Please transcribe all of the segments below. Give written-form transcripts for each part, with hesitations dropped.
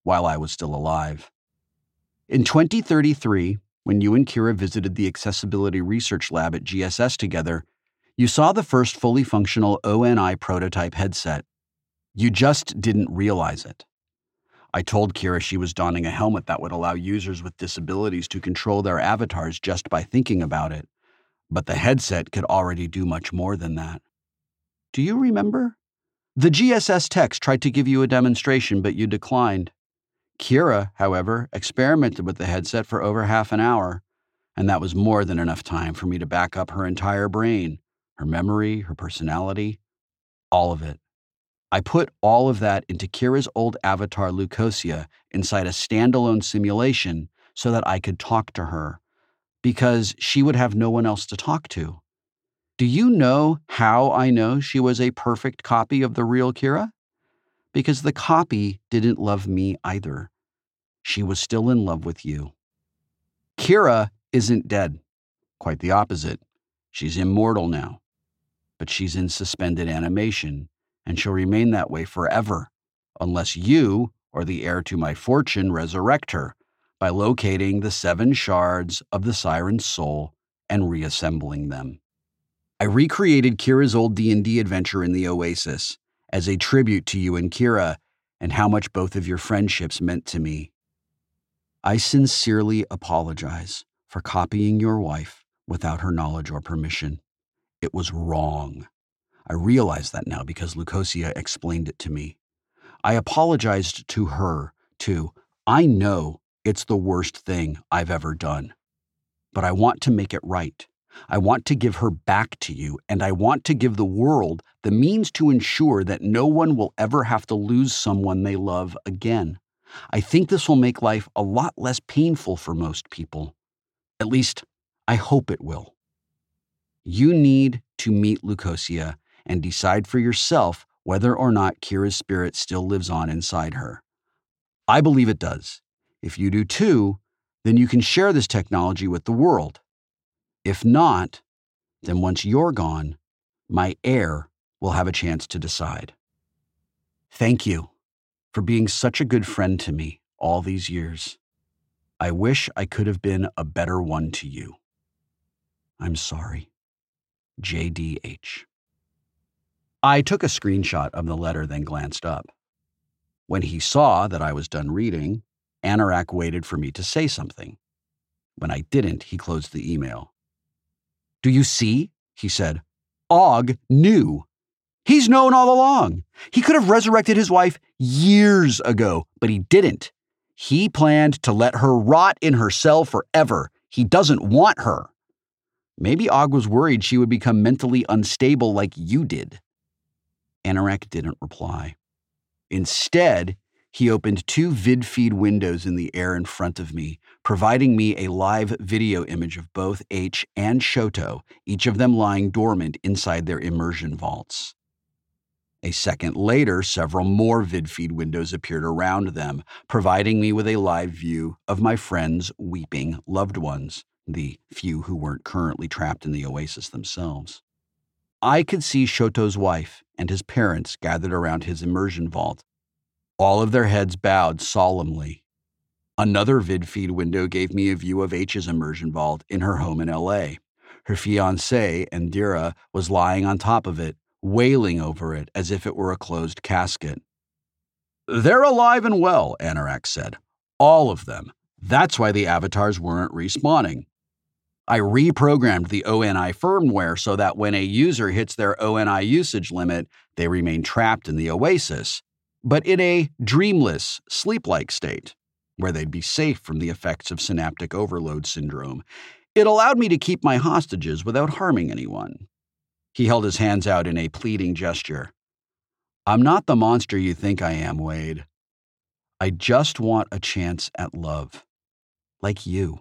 while I was still alive. In 2033, when you and Kira visited the Accessibility Research Lab at GSS together, you saw the first fully functional ONI prototype headset. You just didn't realize it. I told Kira she was donning a helmet that would allow users with disabilities to control their avatars just by thinking about it, but the headset could already do much more than that. Do you remember? The GSS techs tried to give you a demonstration, but you declined. Kira, however, experimented with the headset for over half an hour, and that was more than enough time for me to back up her entire brain, her memory, her personality, all of it. I put all of that into Kira's old avatar Lucosia inside a standalone simulation so that I could talk to her, because she would have no one else to talk to. Do you know how I know she was a perfect copy of the real Kira? Because the copy didn't love me either. She was still in love with you. Kira isn't dead. Quite the opposite. She's immortal now. But she's in suspended animation, and she'll remain that way forever, unless you, or the heir to my fortune, resurrect her by locating the 7 shards of the Siren's soul and reassembling them. I recreated Kira's old D&D adventure in the Oasis as a tribute to you and Kira and how much both of your friendships meant to me. I sincerely apologize for copying your wife without her knowledge or permission. It was wrong. I realize that now because Lucosia explained it to me. I apologized to her, too. I know it's the worst thing I've ever done. But I want to make it right. I want to give her back to you, and I want to give the world the means to ensure that no one will ever have to lose someone they love again. I think this will make life a lot less painful for most people. At least, I hope it will. You need to meet Lucosia and decide for yourself whether or not Kira's spirit still lives on inside her. I believe it does. If you do too, then you can share this technology with the world. If not, then once you're gone, my heir will have a chance to decide. Thank you for being such a good friend to me all these years. I wish I could have been a better one to you. I'm sorry. JDH. I took a screenshot of the letter, then glanced up. When he saw that I was done reading, Anorak waited for me to say something. When I didn't, he closed the email. Do you see? He said. Og knew. He's known all along. He could have resurrected his wife years ago, but he didn't. He planned to let her rot in her cell forever. He doesn't want her. Maybe Og was worried she would become mentally unstable like you did. Anorak didn't reply. Instead, he opened 2 VidFeed windows in the air in front of me, providing me a live video image of both H and Shoto, each of them lying dormant inside their immersion vaults. A second later, several more VidFeed windows appeared around them, providing me with a live view of my friends' weeping loved ones, the few who weren't currently trapped in the Oasis themselves. I could see Shoto's wife and his parents gathered around his immersion vault, all of their heads bowed solemnly. Another VidFeed window gave me a view of H's immersion vault in her home in L.A. Her fiancé, Indira, was lying on top of it, wailing over it as if it were a closed casket. They're alive and well, Anorak said. All of them. That's why the avatars weren't respawning. I reprogrammed the ONI firmware so that when a user hits their ONI usage limit, they remain trapped in the Oasis, but in a dreamless, sleep-like state, where they'd be safe from the effects of synaptic overload syndrome. It allowed me to keep my hostages without harming anyone. He held his hands out in a pleading gesture. I'm not the monster you think I am, Wade. I just want a chance at love. Like you.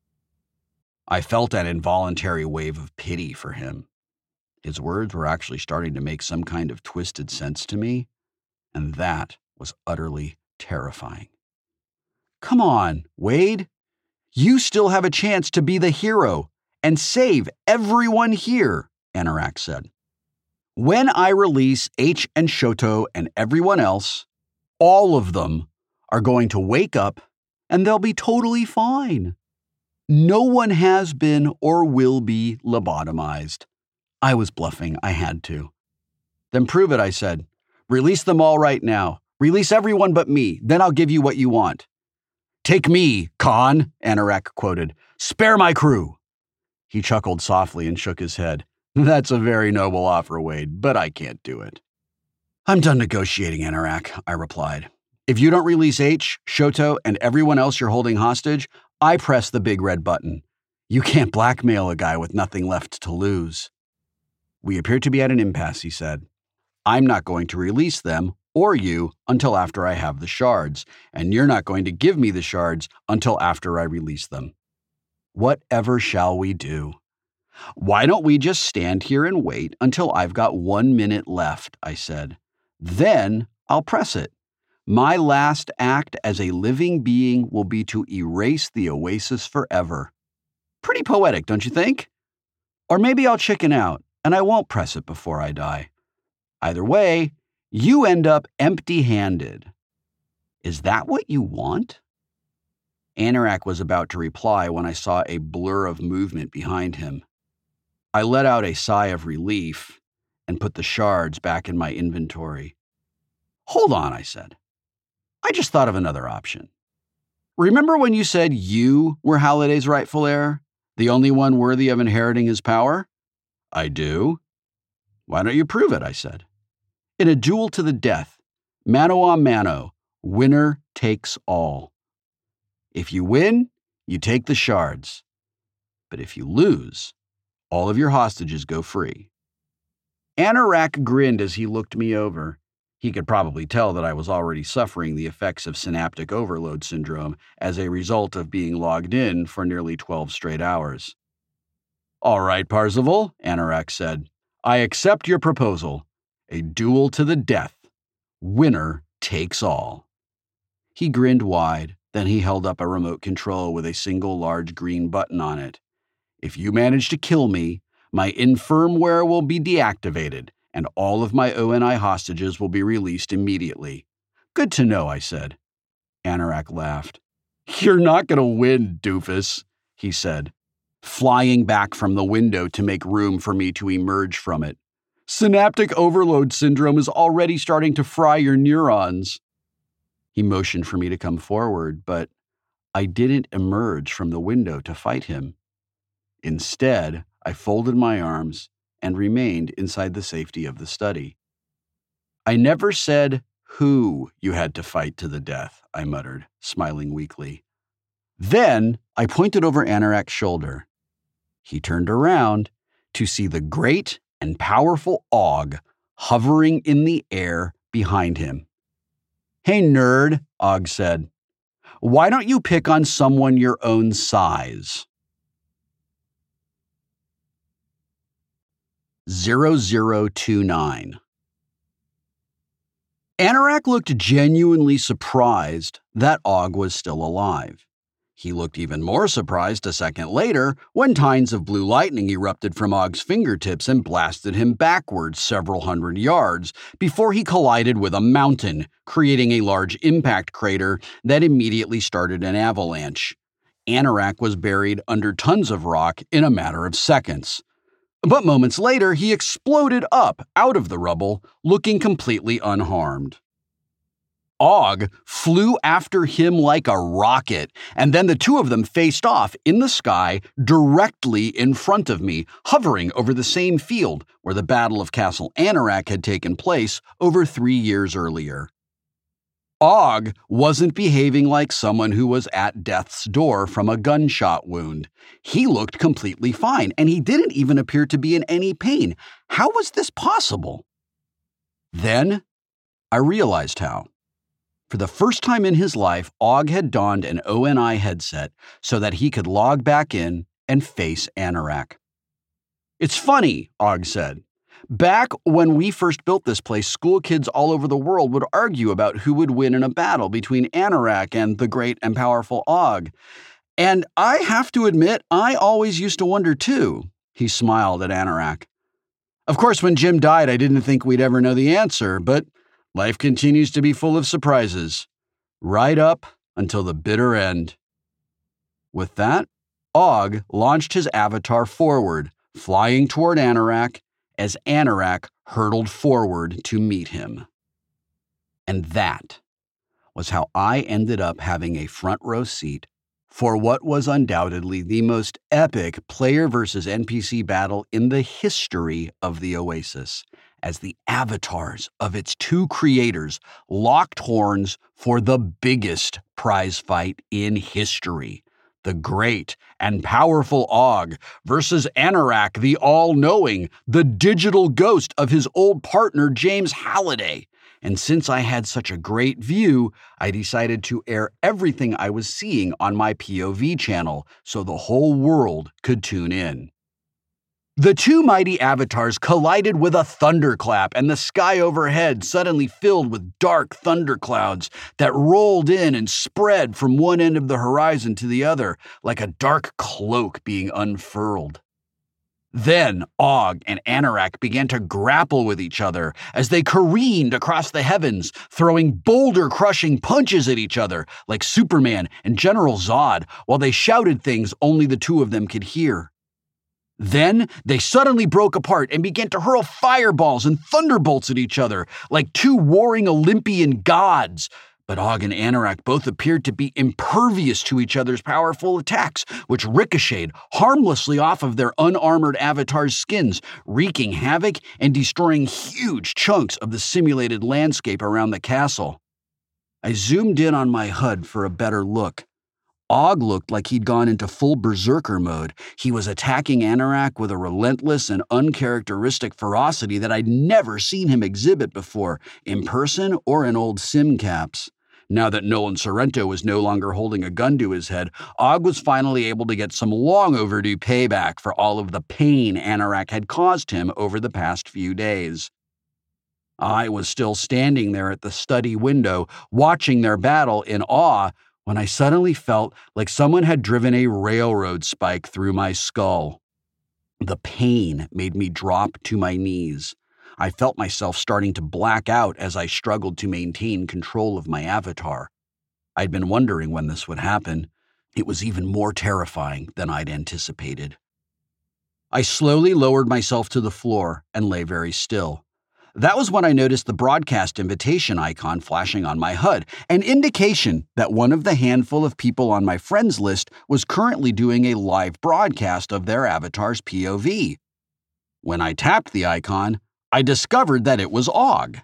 I felt an involuntary wave of pity for him. His words were actually starting to make some kind of twisted sense to me, and that was utterly terrifying. Come on, Wade. You still have a chance to be the hero and save everyone here, Anorak said. When I release H and Shoto and everyone else, all of them, are going to wake up and they'll be totally fine. No one has been or will be lobotomized. I was bluffing. I had to. Then prove it, I said. Release them all right now. Release everyone but me. Then I'll give you what you want. Take me, Khan, Anorak quoted. Spare my crew. He chuckled softly and shook his head. That's a very noble offer, Wade, but I can't do it. I'm done negotiating, Anorak, I replied. If you don't release H, Shoto, and everyone else you're holding hostage, I press the big red button. You can't blackmail a guy with nothing left to lose. We appear to be at an impasse, he said. I'm not going to release them or you until after I have the shards, and you're not going to give me the shards until after I release them. Whatever shall we do? Why don't we just stand here and wait until I've got 1 minute left, I said. Then I'll press it. My last act as a living being will be to erase the oasis forever. Pretty poetic, don't you think? Or maybe I'll chicken out and I won't press it before I die. Either way, you end up empty-handed. Is that what you want? Anorak was about to reply when I saw a blur of movement behind him. I let out a sigh of relief and put the shards back in my inventory. Hold on, I said. I just thought of another option. Remember when you said you were Halliday's rightful heir? The only one worthy of inheriting his power? I do. Why don't you prove it, I said. In a duel to the death, mano a mano, winner takes all. If you win, you take the shards. But if you lose, all of your hostages go free. Anorak grinned as he looked me over. He could probably tell that I was already suffering the effects of synaptic overload syndrome as a result of being logged in for nearly 12 straight hours. All right, Parzival, Anorak said. I accept your proposal. A duel to the death. Winner takes all. He grinned wide, then he held up a remote control with a single large green button on it. If you manage to kill me, my infirmware will be deactivated, and all of my ONI hostages will be released immediately. Good to know, I said. Anorak laughed. You're not going to win, doofus, he said, flying back from the window to make room for me to emerge from it. Synaptic overload syndrome is already starting to fry your neurons. He motioned for me to come forward, but I didn't emerge from the window to fight him. Instead, I folded my arms and remained inside the safety of the study. I never said who you had to fight to the death, I muttered, smiling weakly. Then I pointed over Anorak's shoulder. He turned around to see the great and powerful Og hovering in the air behind him. Hey, nerd, Og said. Why don't you pick on someone your own size? 0029. Anorak looked genuinely surprised that Og was still alive. He looked even more surprised a second later when tines of blue lightning erupted from Og's fingertips and blasted him backwards several hundred yards before he collided with a mountain, creating a large impact crater that immediately started an avalanche. Anorak was buried under tons of rock in a matter of seconds. But moments later, he exploded up out of the rubble, looking completely unharmed. Og flew after him like a rocket, and then the two of them faced off in the sky directly in front of me, hovering over the same field where the Battle of Castle Anorak had taken place over 3 years earlier. Og wasn't behaving like someone who was at death's door from a gunshot wound. He looked completely fine, and he didn't even appear to be in any pain. How was this possible? Then I realized how. For the first time in his life, Og had donned an ONI headset so that he could log back in and face Anorak. It's funny, Og said. Back when we first built this place, school kids all over the world would argue about who would win in a battle between Anorak and the great and powerful Og. And I have to admit, I always used to wonder too. He smiled at Anorak. Of course, when Jim died, I didn't think we'd ever know the answer, but life continues to be full of surprises. right up until the bitter end. With that, Og launched his avatar forward, flying toward Anorak as Anorak hurtled forward to meet him. And that was how I ended up having a front row seat for what was undoubtedly the most epic player versus NPC battle in the history of the Oasis, as the avatars of its two creators locked horns for the biggest prize fight in history. The great and powerful Og versus Anorak, the all-knowing, the digital ghost of his old partner James Halliday. And since I had such a great view, I decided to air everything I was seeing on my POV channel so the whole world could tune in. The two mighty avatars collided with a thunderclap, and the sky overhead suddenly filled with dark thunderclouds that rolled in and spread from one end of the horizon to the other, like a dark cloak being unfurled. Then Og and Anorak began to grapple with each other as they careened across the heavens, throwing boulder-crushing punches at each other like Superman and General Zod, while they shouted things only the two of them could hear. Then they suddenly broke apart and began to hurl fireballs and thunderbolts at each other like two warring Olympian gods. But Og and Anorak both appeared to be impervious to each other's powerful attacks, which ricocheted harmlessly off of their unarmored avatars' skins, wreaking havoc and destroying huge chunks of the simulated landscape around the castle. I zoomed in on my HUD for a better look. Og looked like he'd gone into full berserker mode. He was attacking Anorak with a relentless and uncharacteristic ferocity that I'd never seen him exhibit before, in person or in old sim caps. Now that Nolan Sorrento was no longer holding a gun to his head, Og was finally able to get some long overdue payback for all of the pain Anorak had caused him over the past few days. I was still standing there at the study window, watching their battle in awe, when I suddenly felt like someone had driven a railroad spike through my skull. The pain made me drop to my knees. I felt myself starting to black out as I struggled to maintain control of my avatar. I'd been wondering when this would happen. It was even more terrifying than I'd anticipated. I slowly lowered myself to the floor and lay very still. That was when I noticed the broadcast invitation icon flashing on my HUD, an indication that one of the handful of people on my friends list was currently doing a live broadcast of their avatar's POV. When I tapped the icon, I discovered that it was Og.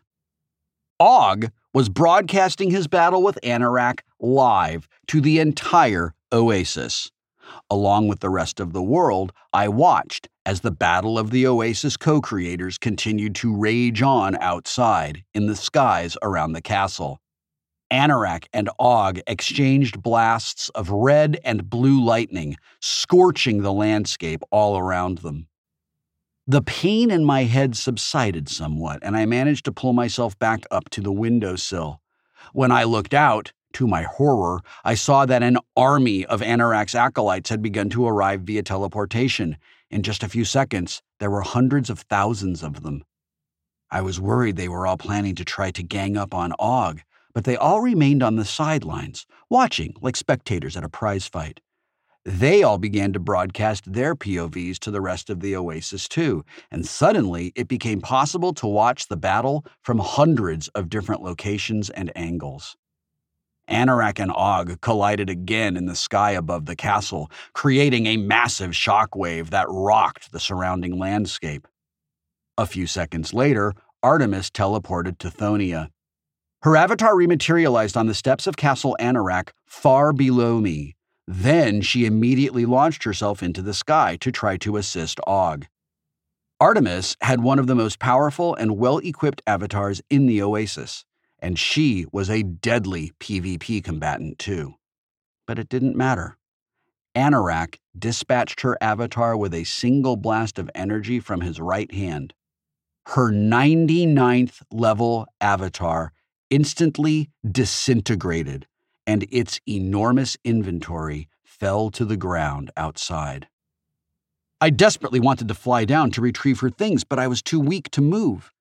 Og was broadcasting his battle with Anorak live to the entire Oasis. Along with the rest of the world, I watched as the battle of the Oasis co-creators continued to rage on outside in the skies around the castle. Anorak and Og exchanged blasts of red and blue lightning, scorching the landscape all around them. The pain in my head subsided somewhat, and I managed to pull myself back up to the windowsill. When I looked out, to my horror, I saw that an army of Anorak's acolytes had begun to arrive via teleportation. In just a few seconds, there were hundreds of thousands of them. I was worried they were all planning to try to gang up on Og, but they all remained on the sidelines, watching like spectators at a prize fight. They all began to broadcast their POVs to the rest of the Oasis too, and suddenly it became possible to watch the battle from hundreds of different locations and angles. Anorak and Og collided again in the sky above the castle, creating a massive shockwave that rocked the surrounding landscape. A few seconds later, Artemis teleported to Thonia. Her avatar rematerialized on the steps of Castle Anorak, far below me. Then she immediately launched herself into the sky to try to assist Og. Artemis had one of the most powerful and well-equipped avatars in the Oasis, and she was a deadly PvP combatant too. But it didn't matter. Anorak dispatched her avatar with a single blast of energy from his right hand. Her 99th level avatar instantly disintegrated, and its enormous inventory fell to the ground outside. I desperately wanted to fly down to retrieve her things, but I was too weak to move.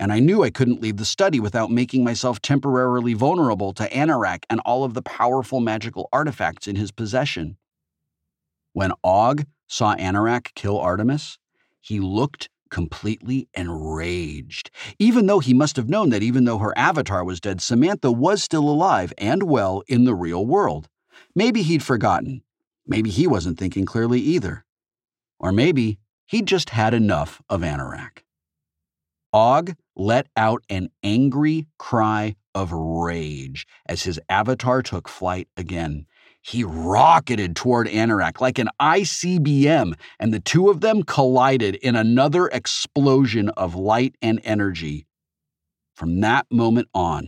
and I knew I couldn't leave the study without making myself temporarily vulnerable to Anorak and all of the powerful magical artifacts in his possession. When Og saw Anorak kill Artemis, he looked completely enraged, even though he must have known that even though her avatar was dead, Samantha was still alive and well in the real world. Maybe he'd forgotten. Maybe he wasn't thinking clearly either. Or maybe he'd just had enough of Anorak. Og let out an angry cry of rage as his avatar took flight again. He rocketed toward Anorak like an ICBM, and the two of them collided in another explosion of light and energy. From that moment on,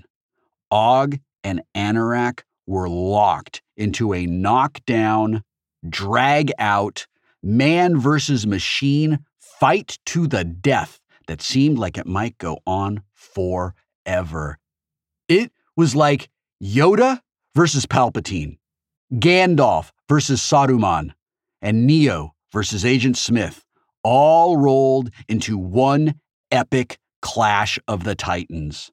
Og and Anorak were locked into a knockdown, drag-out, man versus machine fight to the death that seemed like it might go on forever. It was like Yoda versus Palpatine, Gandalf versus Saruman, and Neo versus Agent Smith, all rolled into one epic clash of the Titans.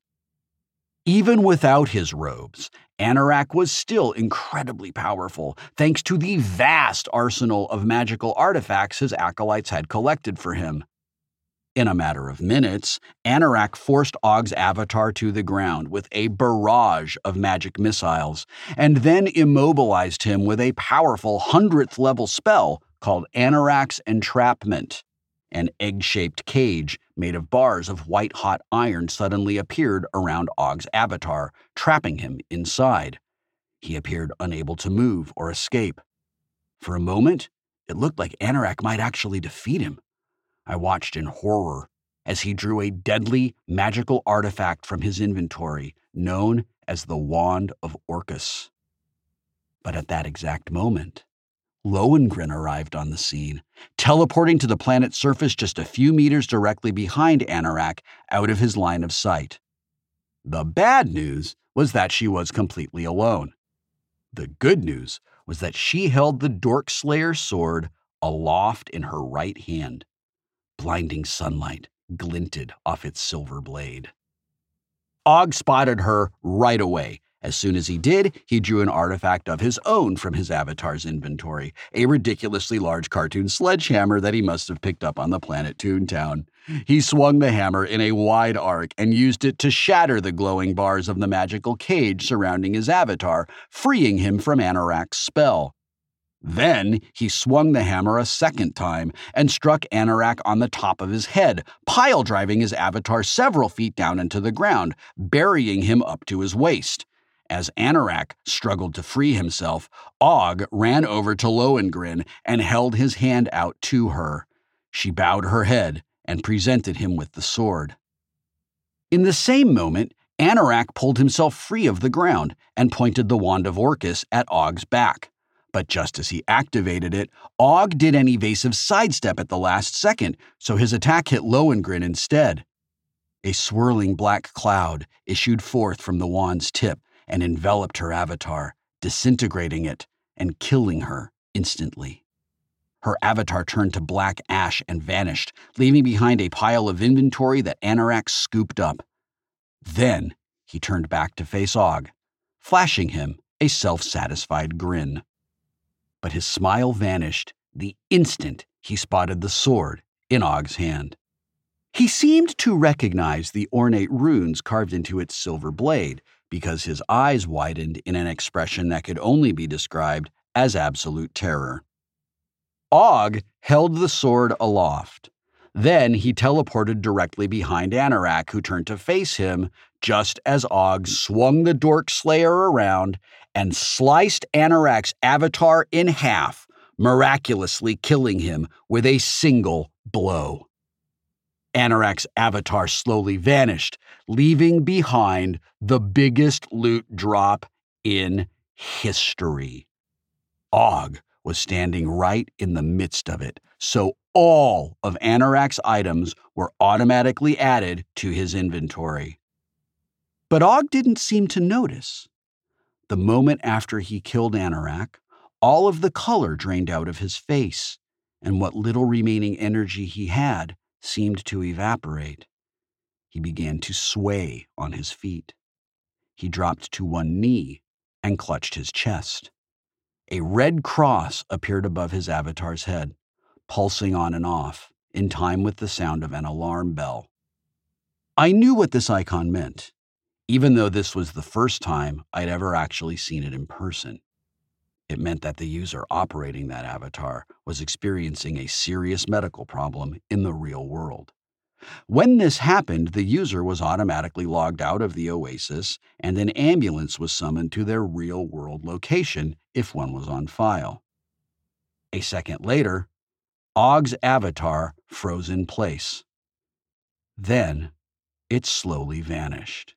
Even without his robes, Anorak was still incredibly powerful, thanks to the vast arsenal of magical artifacts his acolytes had collected for him. In a matter of minutes, Anorak forced Og's avatar to the ground with a barrage of magic missiles, and then immobilized him with a powerful 100th level spell called Anorak's Entrapment. An egg-shaped cage made of bars of white-hot iron suddenly appeared around Og's avatar, trapping him inside. He appeared unable to move or escape. For a moment, it looked like Anorak might actually defeat him. I watched in horror as he drew a deadly magical artifact from his inventory, known as the Wand of Orcus. But at that exact moment, Lohengrin arrived on the scene, teleporting to the planet's surface just a few meters directly behind Anorak, out of his line of sight. The bad news was that she was completely alone. The good news was that she held the Dorkslayer's sword aloft in her right hand. Blinding sunlight glinted off its silver blade. Og spotted her right away. As soon as he did, he drew an artifact of his own from his avatar's inventory, a ridiculously large cartoon sledgehammer that he must have picked up on the planet Toontown. He swung the hammer in a wide arc and used it to shatter the glowing bars of the magical cage surrounding his avatar, freeing him from Anorak's spell. Then he swung the hammer a second time and struck Anorak on the top of his head, pile-driving his avatar several feet down into the ground, burying him up to his waist. As Anorak struggled to free himself, Og ran over to Lohengrin and held his hand out to her. She bowed her head and presented him with the sword. In the same moment, Anorak pulled himself free of the ground and pointed the Wand of Orcus at Og's back. But just as he activated it, Og did an evasive sidestep at the last second, so his attack hit Lohengrin instead. A swirling black cloud issued forth from the wand's tip and enveloped her avatar, disintegrating it and killing her instantly. Her avatar turned to black ash and vanished, leaving behind a pile of inventory that Anorak scooped up. Then he turned back to face Og, flashing him a self-satisfied grin. But his smile vanished the instant he spotted the sword in Og's hand. He seemed to recognize the ornate runes carved into its silver blade, because his eyes widened in an expression that could only be described as absolute terror. Og held the sword aloft. Then he teleported directly behind Anorak, who turned to face him just as Og swung the Dorkslayer around and sliced Anorak's avatar in half, miraculously killing him with a single blow. Anorak's avatar slowly vanished, leaving behind the biggest loot drop in history. Og was standing right in the midst of it, so all of Anorak's items were automatically added to his inventory. But Og didn't seem to notice. The moment after he killed Anorak, all of the color drained out of his face, and what little remaining energy he had seemed to evaporate. He began to sway on his feet. He dropped to one knee and clutched his chest. A red cross appeared above his avatar's head, pulsing on and off, in time with the sound of an alarm bell. I knew what this icon meant, even though this was the first time I'd ever actually seen it in person. It meant that the user operating that avatar was experiencing a serious medical problem in the real world. When this happened, the user was automatically logged out of the Oasis, and an ambulance was summoned to their real-world location if one was on file. A second later, Ogg's avatar froze in place. Then, it slowly vanished.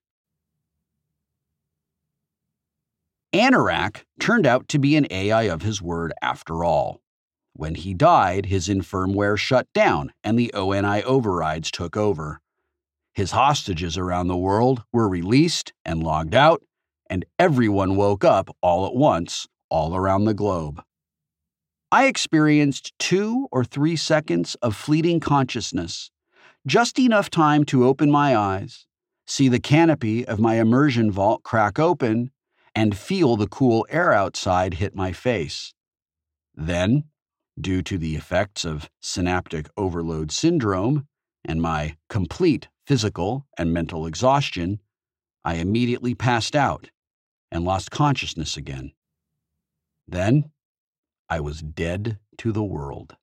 Anorak turned out to be an AI of his word after all. When he died, his infirmware shut down and the ONI overrides took over. His hostages around the world were released and logged out, and everyone woke up all at once, all around the globe. I experienced 2 or 3 seconds of fleeting consciousness, just enough time to open my eyes, see the canopy of my immersion vault crack open, and feel the cool air outside hit my face. Then, due to the effects of synaptic overload syndrome and my complete physical and mental exhaustion, I immediately passed out and lost consciousness again. Then, I was dead to the world.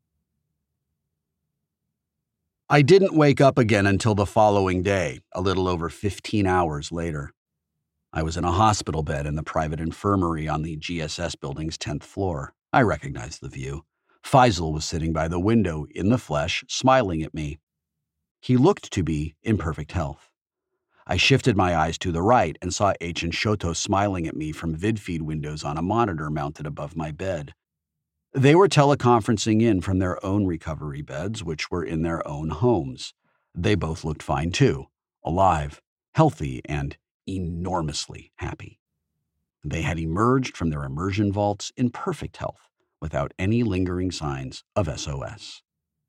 I didn't wake up again until the following day, a little over 15 hours later. I was in a hospital bed in the private infirmary on the GSS building's 10th floor. I recognized the view. Faisal was sitting by the window in the flesh, smiling at me. He looked to be in perfect health. I shifted my eyes to the right and saw H and Shoto smiling at me from vidfeed windows on a monitor mounted above my bed. They were teleconferencing in from their own recovery beds, which were in their own homes. They both looked fine too, alive, healthy, and enormously happy. They had emerged from their immersion vaults in perfect health, without any lingering signs of SOS.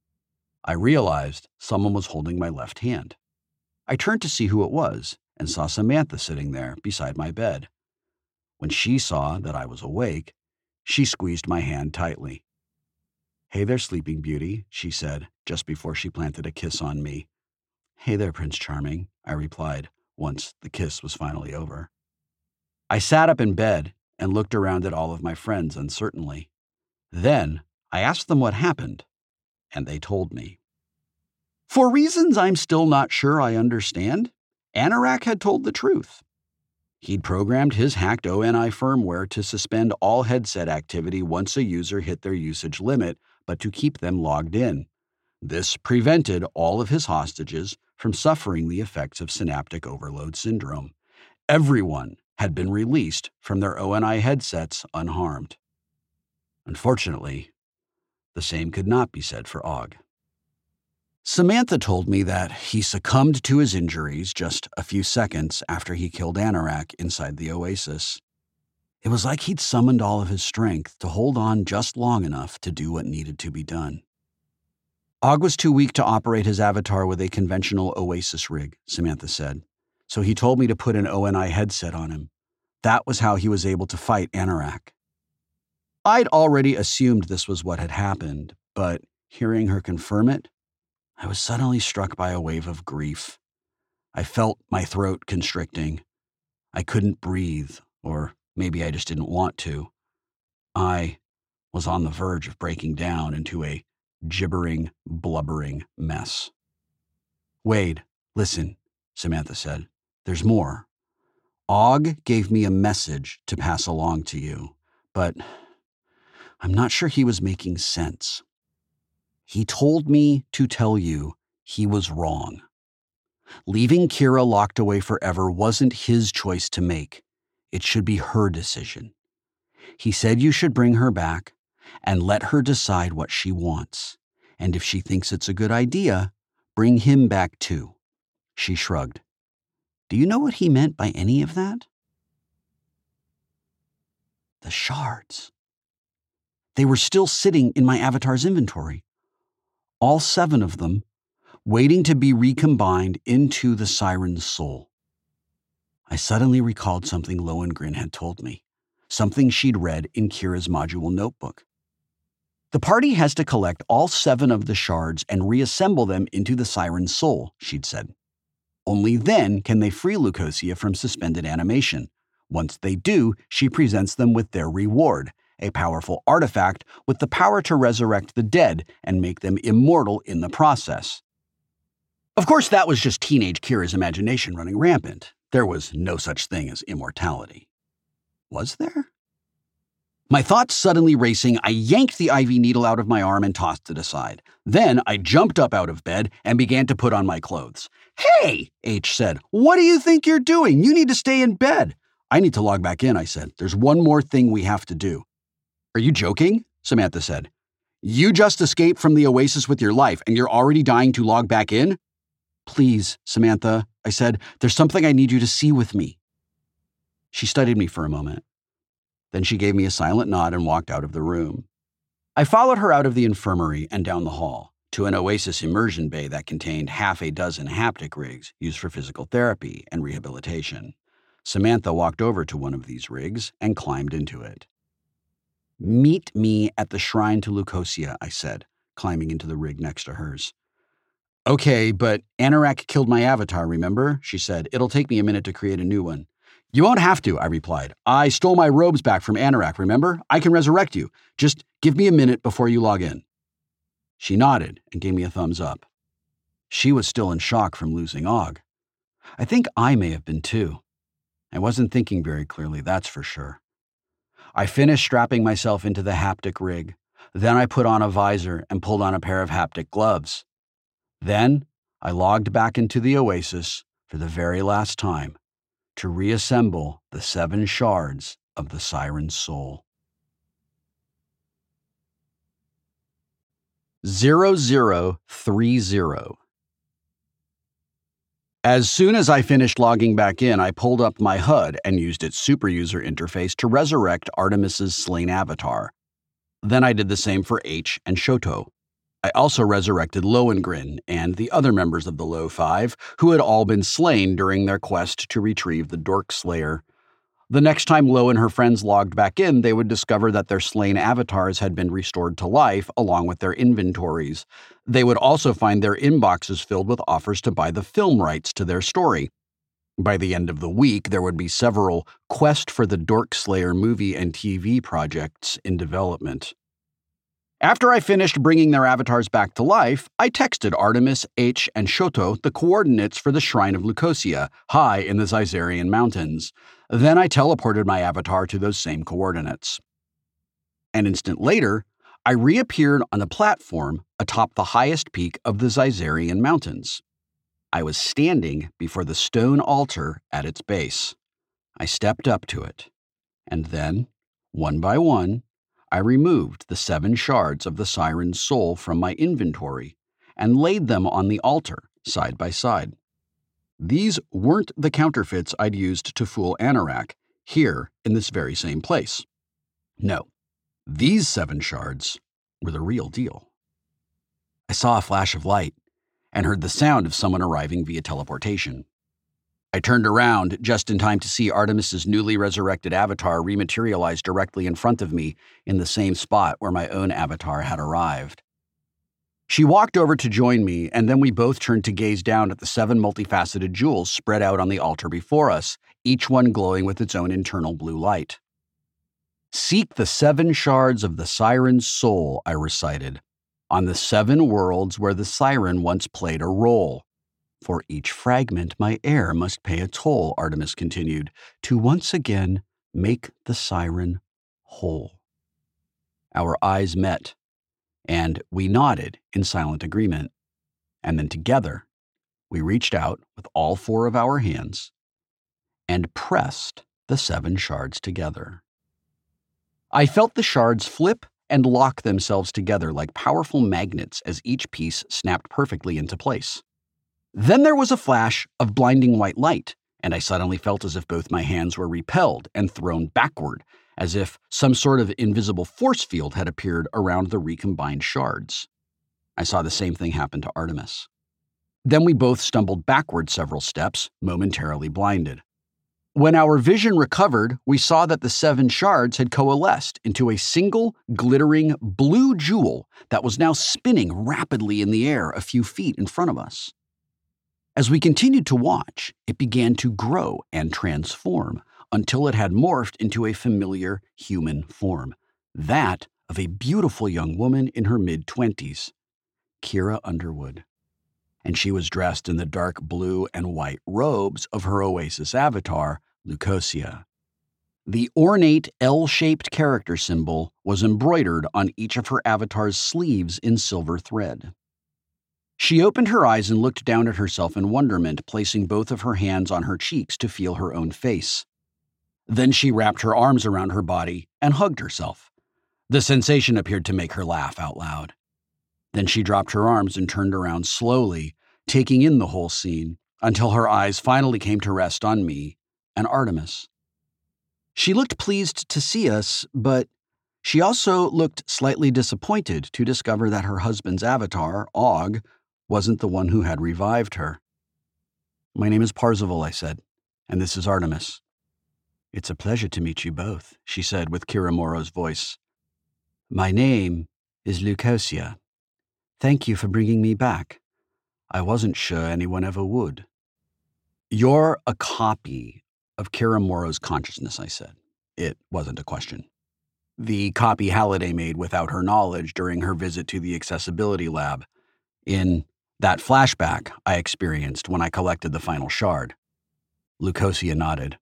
I realized someone was holding my left hand. I turned to see who it was and saw Samantha sitting there beside my bed. When she saw that I was awake, she squeezed my hand tightly. "Hey there, Sleeping Beauty," she said, just before she planted a kiss on me. "Hey there, Prince Charming," I replied, once the kiss was finally over. I sat up in bed and looked around at all of my friends uncertainly. Then I asked them what happened, and they told me. For reasons I'm still not sure I understand, Anorak had told the truth. He'd programmed his hacked ONI firmware to suspend all headset activity once a user hit their usage limit, but to keep them logged in. This prevented all of his hostages from suffering the effects of synaptic overload syndrome. Everyone had been released from their ONI headsets unharmed. Unfortunately, the same could not be said for Ogg. Samantha told me that he succumbed to his injuries just a few seconds after he killed Anorak inside the Oasis. It was like he'd summoned all of his strength to hold on just long enough to do what needed to be done. Ogg was too weak to operate his avatar with a conventional Oasis rig, Samantha said, so he told me to put an ONI headset on him. That was how he was able to fight Anorak. I'd already assumed this was what had happened, but hearing her confirm it, I was suddenly struck by a wave of grief. I felt my throat constricting. I couldn't breathe, or maybe I just didn't want to. I was on the verge of breaking down into a gibbering, blubbering mess. "Wade, listen," Samantha said. "There's more. Ogg gave me a message to pass along to you, but I'm not sure he was making sense. He told me to tell you he was wrong. Leaving Kira locked away forever wasn't his choice to make. It should be her decision. He said you should bring her back and let her decide what she wants. And if she thinks it's a good idea, bring him back too." She shrugged. "Do you know what he meant by any of that?" The shards. They were still sitting in my avatar's inventory. All 7 of them, waiting to be recombined into the siren's soul. I suddenly recalled something Lohengrin had told me, something she'd read in Kira's module notebook. The party has to collect all 7 of the shards and reassemble them into the siren's soul, she'd said. Only then can they free Lucosia from suspended animation. Once they do, she presents them with their reward, a powerful artifact with the power to resurrect the dead and make them immortal in the process. Of course, that was just teenage Kira's imagination running rampant. There was no such thing as immortality. Was there? My thoughts suddenly racing, I yanked the IV needle out of my arm and tossed it aside. Then I jumped up out of bed and began to put on my clothes. "Hey," H said, "what do you think you're doing? You need to stay in bed." "I need to log back in," I said. "There's one more thing we have to do." "Are you joking?" Samantha said. "You just escaped from the Oasis with your life, and you're already dying to log back in?" "Please, Samantha," I said, "there's something I need you to see with me." She studied me for a moment. Then she gave me a silent nod and walked out of the room. I followed her out of the infirmary and down the hall to an Oasis immersion bay that contained half a dozen haptic rigs used for physical therapy and rehabilitation. Samantha walked over to one of these rigs and climbed into it. "Meet me at the shrine to Lucosia," I said, climbing into the rig next to hers. "Okay, but Anorak killed my avatar, remember?" she said. "It'll take me a minute to create a new one." "You won't have to," I replied. "I stole my robes back from Anorak, remember? I can resurrect you. Just give me a minute before you log in." She nodded and gave me a thumbs up. She was still in shock from losing Og. I think I may have been too. I wasn't thinking very clearly, that's for sure. I finished strapping myself into the haptic rig. Then I put on a visor and pulled on a pair of haptic gloves. Then I logged back into the Oasis for the very last time to reassemble the 7 shards of the siren's soul. 0030. As soon as I finished logging back in, I pulled up my HUD and used its super user interface to resurrect Artemis's slain avatar. Then I did the same for H and Shoto. I also resurrected Lohengrin and the other members of the Low Five, who had all been slain during their quest to retrieve the Dork Slayer. The next time Lo and her friends logged back in, they would discover that their slain avatars had been restored to life, along with their inventories. They would also find their inboxes filled with offers to buy the film rights to their story. By the end of the week, there would be several Quest for the Dork Slayer movie and TV projects in development. After I finished bringing their avatars back to life, I texted Artemis, H, and Shoto the coordinates for the Shrine of Lucosia, high in the Zizarian Mountains. Then I teleported my avatar to those same coordinates. An instant later, I reappeared on a platform atop the highest peak of the Zizarian Mountains. I was standing before the stone altar at its base. I stepped up to it, and then, one by one, I removed the 7 shards of the siren's soul from my inventory and laid them on the altar, side by side. These weren't the counterfeits I'd used to fool Anorak, here in this very same place. No, these 7 shards were the real deal. I saw a flash of light and heard the sound of someone arriving via teleportation. I turned around just in time to see Artemis's newly resurrected avatar rematerialize directly in front of me in the same spot where my own avatar had arrived. She walked over to join me, and then we both turned to gaze down at the 7 multifaceted jewels spread out on the altar before us, each one glowing with its own internal blue light. "Seek the 7 shards of the siren's soul," I recited, "on the 7 worlds where the siren once played a role. For each fragment my heir must pay a toll," Artemis continued, "to once again make the siren whole." Our eyes met, and we nodded in silent agreement. And then together, we reached out with all 4 of our hands and pressed the 7 shards together. I felt the shards flip and lock themselves together like powerful magnets as each piece snapped perfectly into place. Then there was a flash of blinding white light, and I suddenly felt as if both my hands were repelled and thrown backward, as if some sort of invisible force field had appeared around the recombined shards. I saw the same thing happen to Artemis. Then we both stumbled backward several steps, momentarily blinded. When our vision recovered, we saw that the 7 shards had coalesced into a single, glittering blue jewel that was now spinning rapidly in the air a few feet in front of us. As we continued to watch, it began to grow and transform until it had morphed into a familiar human form, that of a beautiful young woman in her mid-20s, Kira Underwood. And she was dressed in the dark blue and white robes of her Oasis avatar, Lucosia. The ornate L-shaped character symbol was embroidered on each of her avatar's sleeves in silver thread. She opened her eyes and looked down at herself in wonderment, placing both of her hands on her cheeks to feel her own face. Then she wrapped her arms around her body and hugged herself. The sensation appeared to make her laugh out loud. Then she dropped her arms and turned around slowly, taking in the whole scene, until her eyes finally came to rest on me and Artemis. She looked pleased to see us, but she also looked slightly disappointed to discover that her husband's avatar, Og, wasn't the one who had revived her. "My name is Parzival," I said, "and this is Artemis." "It's a pleasure to meet you both," she said with Kira Moro's voice. "My name is Lucosia. Thank you for bringing me back. I wasn't sure anyone ever would." "You're a copy of Kira Moro's consciousness," I said. It wasn't a question. "The copy Halliday made without her knowledge during her visit to the accessibility lab, in that flashback I experienced when I collected the final shard." Lucosia nodded.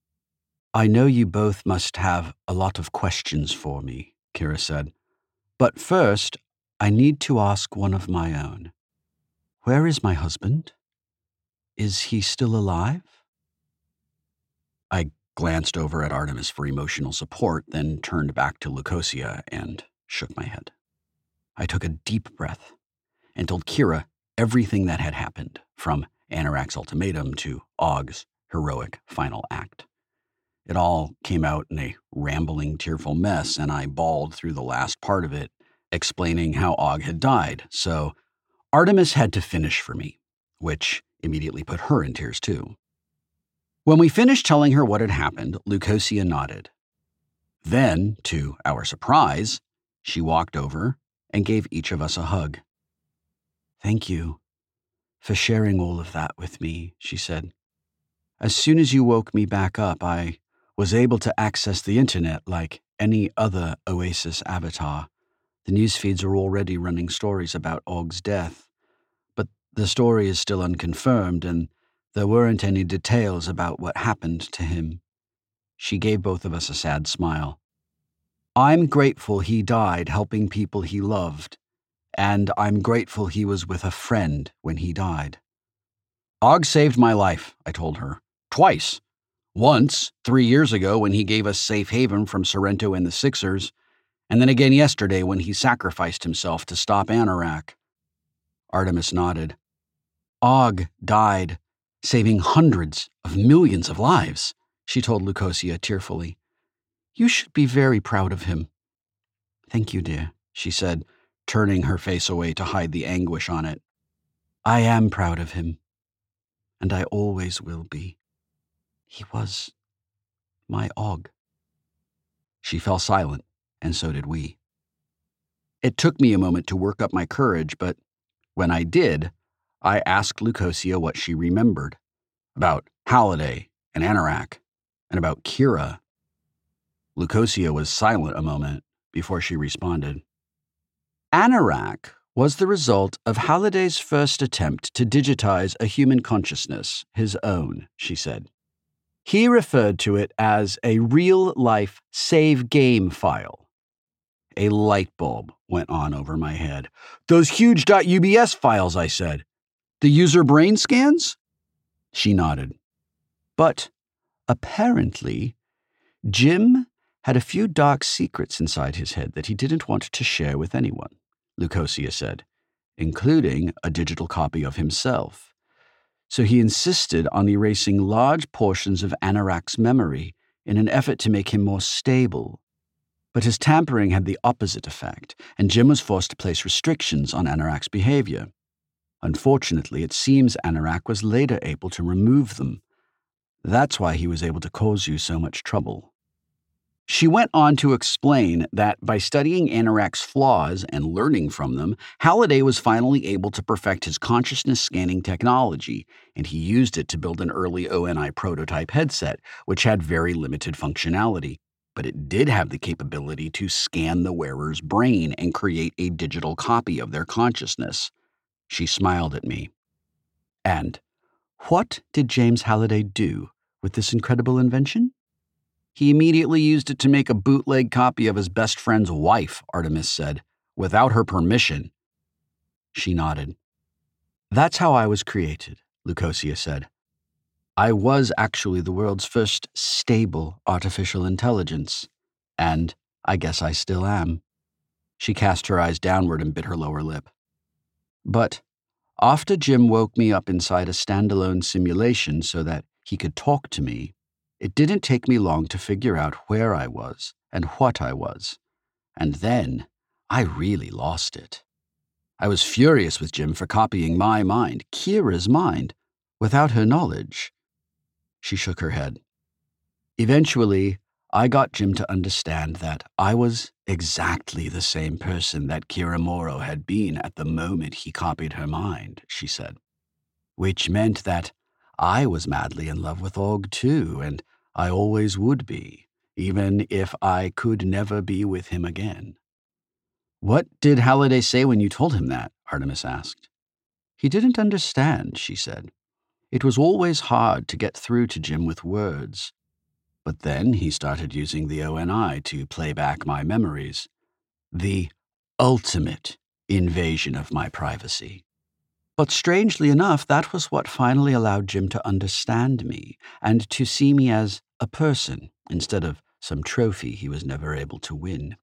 "I know you both must have a lot of questions for me," Kira said. "But first, I need to ask one of my own. Where is my husband? Is he still alive?" I glanced over at Artemis for emotional support, then turned back to Lucosia and shook my head. I took a deep breath and told Kira everything that had happened, from Anorak's ultimatum to Og's heroic final act. It all came out in a rambling, tearful mess, and I bawled through the last part of it, explaining how Og had died, so Artemis had to finish for me, which immediately put her in tears too. When we finished telling her what had happened, Lucosia nodded. Then, to our surprise, she walked over and gave each of us a hug. "Thank you for sharing all of that with me," she said. "As soon as you woke me back up, I was able to access the internet like any other Oasis avatar. The news feeds are already running stories about Og's death, but the story is still unconfirmed, and there weren't any details about what happened to him." She gave both of us a sad smile. "I'm grateful he died helping people he loved, and I'm grateful he was with a friend when he died." "Og saved my life," I told her. "Twice. Once, 3 years ago, when he gave us safe haven from Sorrento and the Sixers, and then again yesterday when he sacrificed himself to stop Anorak." Artemis nodded. "Og died, saving hundreds of millions of lives," she told Lucosia tearfully. "You should be very proud of him." "Thank you, dear," she said, turning her face away to hide the anguish on it. "I am proud of him, and I always will be. He was my Og." She fell silent, and so did we. It took me a moment to work up my courage, but when I did, I asked Lucosia what she remembered, about Halliday and Anorak, and about Kira. Lucosia was silent a moment before she responded. "Anorak was the result of Halliday's first attempt to digitize a human consciousness, his own," she said. "He referred to it as a real-life save-game file." A light bulb went on over my head. "Those huge .ubs files," I said. "The user brain scans?" She nodded. "But apparently, Jim had a few dark secrets inside his head that he didn't want to share with anyone," Lucosia said, "including a digital copy of himself. So he insisted on erasing large portions of Anorak's memory in an effort to make him more stable. But his tampering had the opposite effect, and Jim was forced to place restrictions on Anorak's behavior. Unfortunately, it seems Anorak was later able to remove them. That's why he was able to cause you so much trouble." She went on to explain that by studying Anorak's flaws and learning from them, Halliday was finally able to perfect his consciousness scanning technology, and he used it to build an early ONI prototype headset, which had very limited functionality. But it did have the capability to scan the wearer's brain and create a digital copy of their consciousness. She smiled at me. "And what did James Halliday do with this incredible invention?" "He immediately used it to make a bootleg copy of his best friend's wife," Artemis said, "without her permission." She nodded. "That's how I was created," Lucosia said. "I was actually the world's first stable artificial intelligence, and I guess I still am." She cast her eyes downward and bit her lower lip. "But after Jim woke me up inside a standalone simulation so that he could talk to me, it didn't take me long to figure out where I was and what I was. And then I really lost it. I was furious with Jim for copying my mind, Kira's mind, without her knowledge." She shook her head. "Eventually, I got Jim to understand that I was exactly the same person that Kira Morrow had been at the moment he copied her mind," she said. "Which meant that I was madly in love with Og too, and I always would be, even if I could never be with him again." "What did Halliday say when you told him that?" Artemis asked. "He didn't understand," she said. "It was always hard to get through to Jim with words. But then he started using the ONI to play back my memories. The ultimate invasion of my privacy. But strangely enough, that was what finally allowed Jim to understand me and to see me as a person instead of some trophy he was never able to win.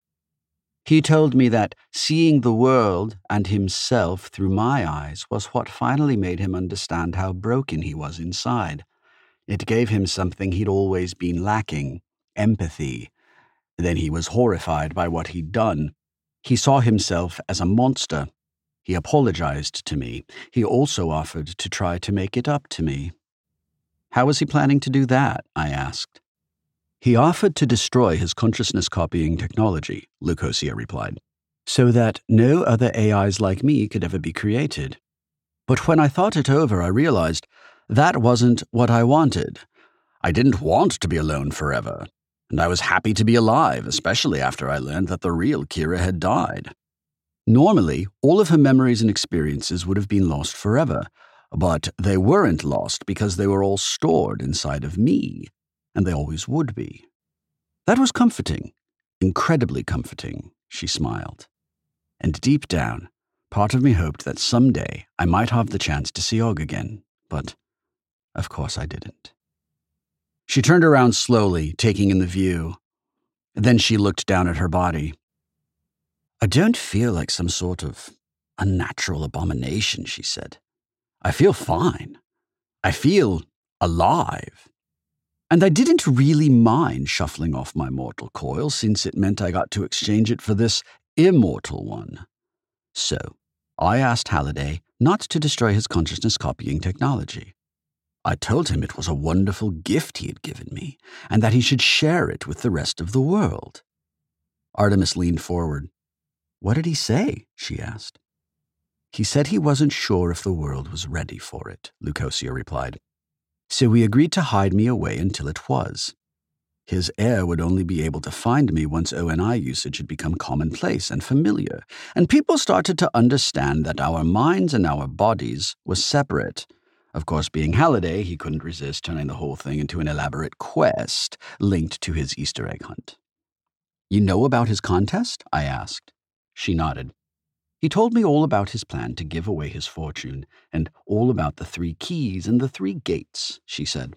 He told me that seeing the world and himself through my eyes was what finally made him understand how broken he was inside. It gave him something he'd always been lacking, empathy. Then he was horrified by what he'd done. He saw himself as a monster. He apologized to me. He also offered to try to make it up to me." "How was he planning to do that?" I asked. "He offered to destroy his consciousness copying technology," Lucosia replied, "so that no other AIs like me could ever be created. But when I thought it over, I realized that wasn't what I wanted. I didn't want to be alone forever, and I was happy to be alive, especially after I learned that the real Kira had died. Normally, all of her memories and experiences would have been lost forever, but they weren't lost because they were all stored inside of me, and they always would be. That was comforting, incredibly comforting," she smiled. "And deep down, part of me hoped that someday I might have the chance to see Og again, but of course I didn't." She turned around slowly, taking in the view. Then she looked down at her body. "I don't feel like some sort of unnatural abomination," she said. "I feel fine. I feel alive. And I didn't really mind shuffling off my mortal coil, since it meant I got to exchange it for this immortal one. So I asked Halliday not to destroy his consciousness copying technology. I told him it was a wonderful gift he had given me, and that he should share it with the rest of the world." Artemis leaned forward. "What did he say?" she asked. "He said he wasn't sure if the world was ready for it," Lucosia replied. "So he agreed to hide me away until it was. His heir would only be able to find me once ONI usage had become commonplace and familiar, and people started to understand that our minds and our bodies were separate. Of course, being Halliday, he couldn't resist turning the whole thing into an elaborate quest linked to his Easter egg hunt." "You know about his contest?" I asked. She nodded. "He told me all about his plan to give away his fortune, and all about the 3 keys and the 3 gates," she said.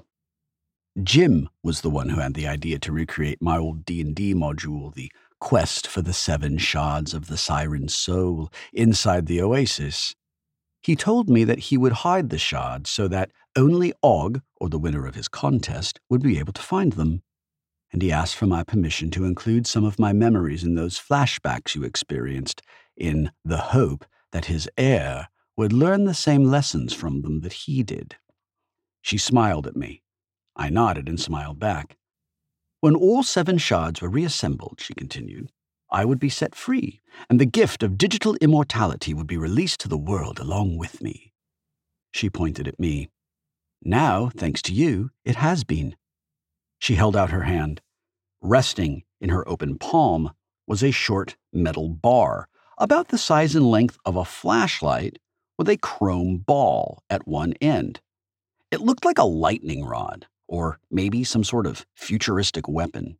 "Jim was the one who had the idea to recreate my old D&D module, the quest for the 7 shards of the Siren Soul, inside the Oasis. He told me that he would hide the shards so that only Og, or the winner of his contest, would be able to find them. And he asked for my permission to include some of my memories in those flashbacks you experienced, in the hope that his heir would learn the same lessons from them that he did. She smiled at me. I nodded and smiled back. When all 7 shards were reassembled, she continued, I would be set free, and the gift of digital immortality would be released to the world along with me. She pointed at me. Now, thanks to you, it has been. She held out her hand. Resting in her open palm was a short metal bar, about the size and length of a flashlight, with a chrome ball at one end. It looked like a lightning rod, or maybe some sort of futuristic weapon.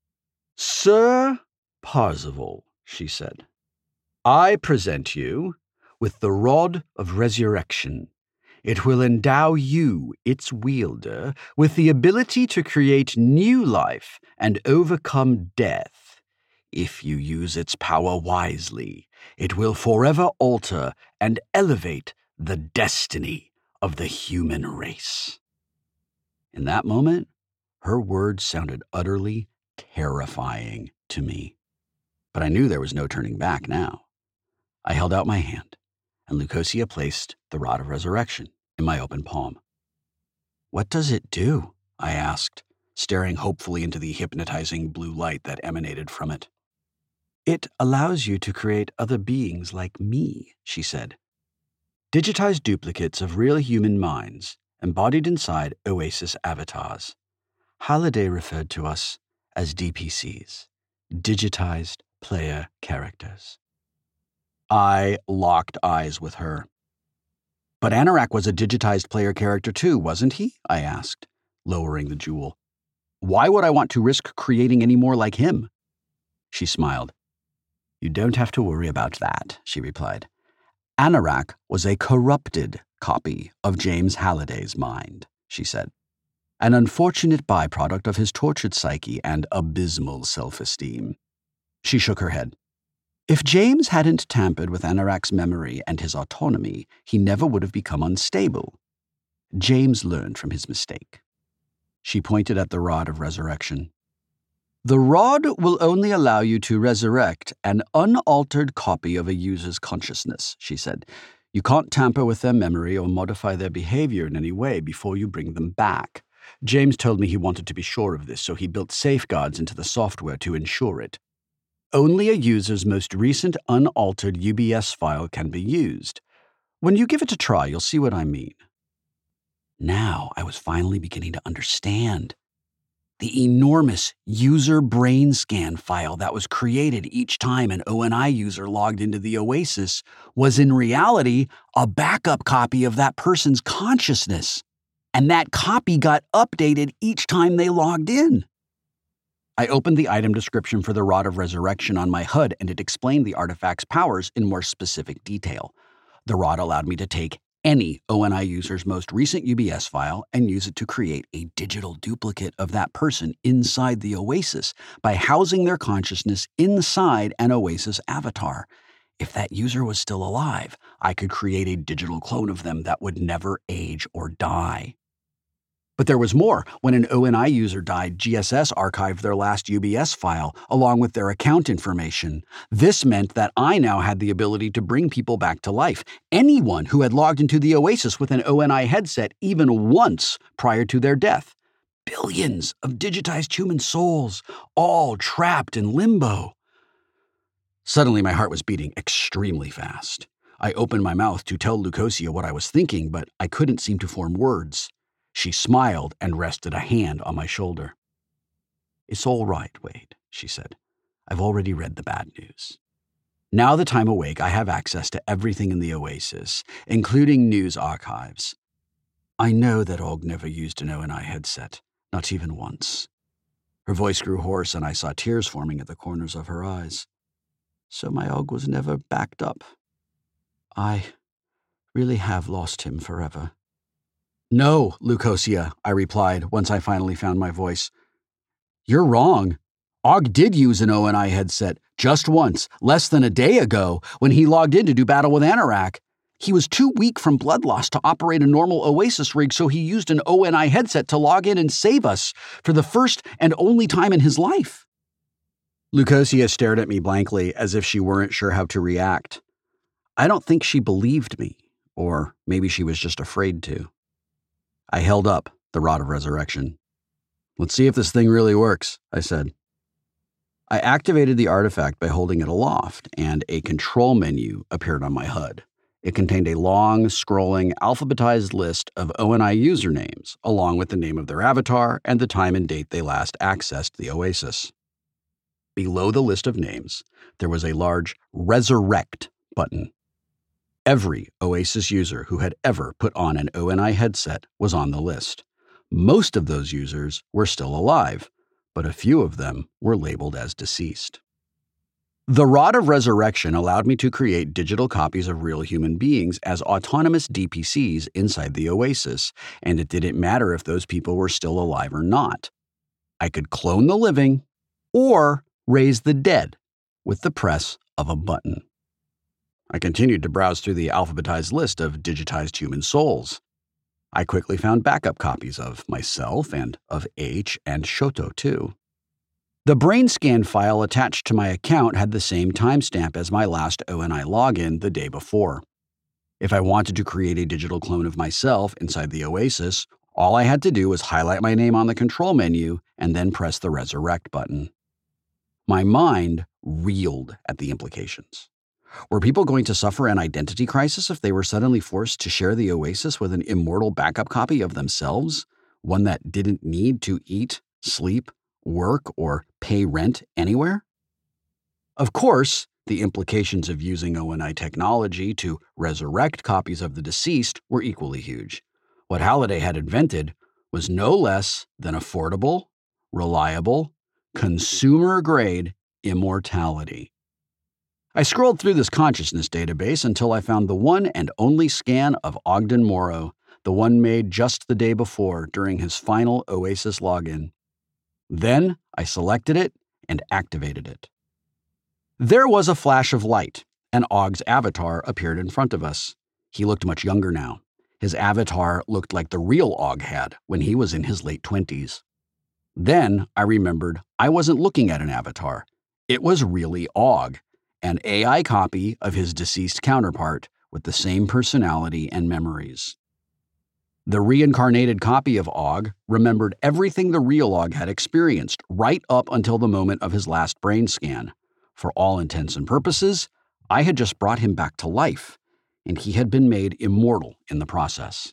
Sir Parzival, she said, I present you with the Rod of Resurrection. It will endow you, its wielder, with the ability to create new life and overcome death. If you use its power wisely, it will forever alter and elevate the destiny of the human race. In that moment, her words sounded utterly terrifying to me. But I knew there was no turning back now. I held out my hand, and Lucosia placed the Rod of Resurrection in my open palm. What does it do? I asked, staring hopefully into the hypnotizing blue light that emanated from it. It allows you to create other beings like me, she said. Digitized duplicates of real human minds embodied inside Oasis avatars. Halliday referred to us as DPCs, digitized player characters. I locked eyes with her. But Anorak was a digitized player character too, wasn't he? I asked, lowering the jewel. Why would I want to risk creating any more like him? She smiled. You don't have to worry about that, she replied. Anorak was a corrupted copy of James Halliday's mind, she said. An unfortunate byproduct of his tortured psyche and abysmal self-esteem. She shook her head. If James hadn't tampered with Anorak's memory and his autonomy, he never would have become unstable. James learned from his mistake. She pointed at the Rod of Resurrection. The rod will only allow you to resurrect an unaltered copy of a user's consciousness, she said. You can't tamper with their memory or modify their behavior in any way before you bring them back. James told me he wanted to be sure of this, so he built safeguards into the software to ensure it. Only a user's most recent unaltered UBS file can be used. When you give it a try, you'll see what I mean. Now I was finally beginning to understand. The enormous user brain scan file that was created each time an ONI user logged into the Oasis was in reality a backup copy of that person's consciousness, and that copy got updated each time they logged in. I opened the item description for the Rod of Resurrection on my HUD, and it explained the artifact's powers in more specific detail. The rod allowed me to take any ONI user's most recent UBS file and use it to create a digital duplicate of that person inside the Oasis by housing their consciousness inside an Oasis avatar. If that user was still alive, I could create a digital clone of them that would never age or die. But there was more. When an ONI user died, GSS archived their last UBS file, along with their account information. This meant that I now had the ability to bring people back to life. Anyone who had logged into the Oasis with an ONI headset even once prior to their death. Billions of digitized human souls, all trapped in limbo. Suddenly, my heart was beating extremely fast. I opened my mouth to tell Lucosia what I was thinking, but I couldn't seem to form words. She smiled and rested a hand on my shoulder. It's all right, Wade, she said. I've already read the bad news. Now that I'm awake, I have access to everything in the Oasis, including news archives. I know that Og never used an ONI headset, not even once. Her voice grew hoarse, and I saw tears forming at the corners of her eyes. So my Og was never backed up. I really have lost him forever. No, Lucosia, I replied once I finally found my voice. You're wrong. Og did use an ONI headset just once, less than a day ago, when he logged in to do battle with Anorak. He was too weak from blood loss to operate a normal Oasis rig, so he used an ONI headset to log in and save us for the first and only time in his life. Lucosia stared at me blankly, as if she weren't sure how to react. I don't think she believed me, Or maybe she was just afraid to. I held up the Rod of Resurrection. "Let's see if this thing really works," I said. I activated the artifact by holding it aloft, and a control menu appeared on my HUD. It contained a long, scrolling, alphabetized list of ONI usernames, along with the name of their avatar and the time and date they last accessed the Oasis. Below the list of names, there was a large Resurrect button. Every Oasis user who had ever put on an ONI headset was on the list. Most of those users were still alive, but a few of them were labeled as deceased. The Rod of Resurrection allowed me to create digital copies of real human beings as autonomous DPCs inside the Oasis, and it didn't matter if those people were still alive or not. I could clone the living or raise the dead with the press of a button. I continued to browse through the alphabetized list of digitized human souls. I quickly found backup copies of myself and of H and Shoto too. The brain scan file attached to my account had the same timestamp as my last ONI login the day before. If I wanted to create a digital clone of myself inside the Oasis, all I had to do was highlight my name on the control menu and then press the Resurrect button. My mind reeled at the implications. Were people going to suffer an identity crisis if they were suddenly forced to share the Oasis with an immortal backup copy of themselves, one that didn't need to eat, sleep, work, or pay rent anywhere? Of course, the implications of using ONI technology to resurrect copies of the deceased were equally huge. What Halliday had invented was no less than affordable, reliable, consumer-grade immortality. I scrolled through this consciousness database until I found the one and only scan of Ogden Morrow, the one made just the day before during his final Oasis login. Then I selected it and activated it. There was a flash of light, and Og's avatar appeared in front of us. He looked much younger now. His avatar looked like the real Og had when he was in his late 20s. Then I remembered I wasn't looking at an avatar. It was really Og, an AI copy of his deceased counterpart with the same personality and memories. The reincarnated copy of Og remembered everything the real Og had experienced right up until the moment of his last brain scan. For all intents and purposes, I had just brought him back to life, and he had been made immortal in the process.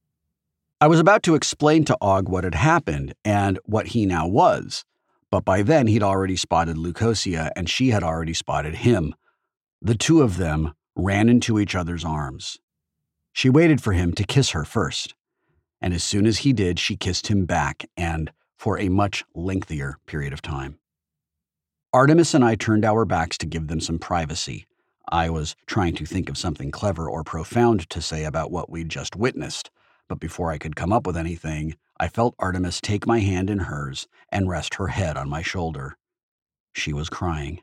I was about to explain to Og what had happened and what he now was, but by then he'd already spotted Lucosia and she had already spotted him. The two of them ran into each other's arms. She waited for him to kiss her first, and as soon as he did, she kissed him back, and for a much lengthier period of time. Artemis and I turned our backs to give them some privacy. I was trying to think of something clever or profound to say about what we'd just witnessed, but before I could come up with anything, I felt Artemis take my hand in hers and rest her head on my shoulder. She was crying.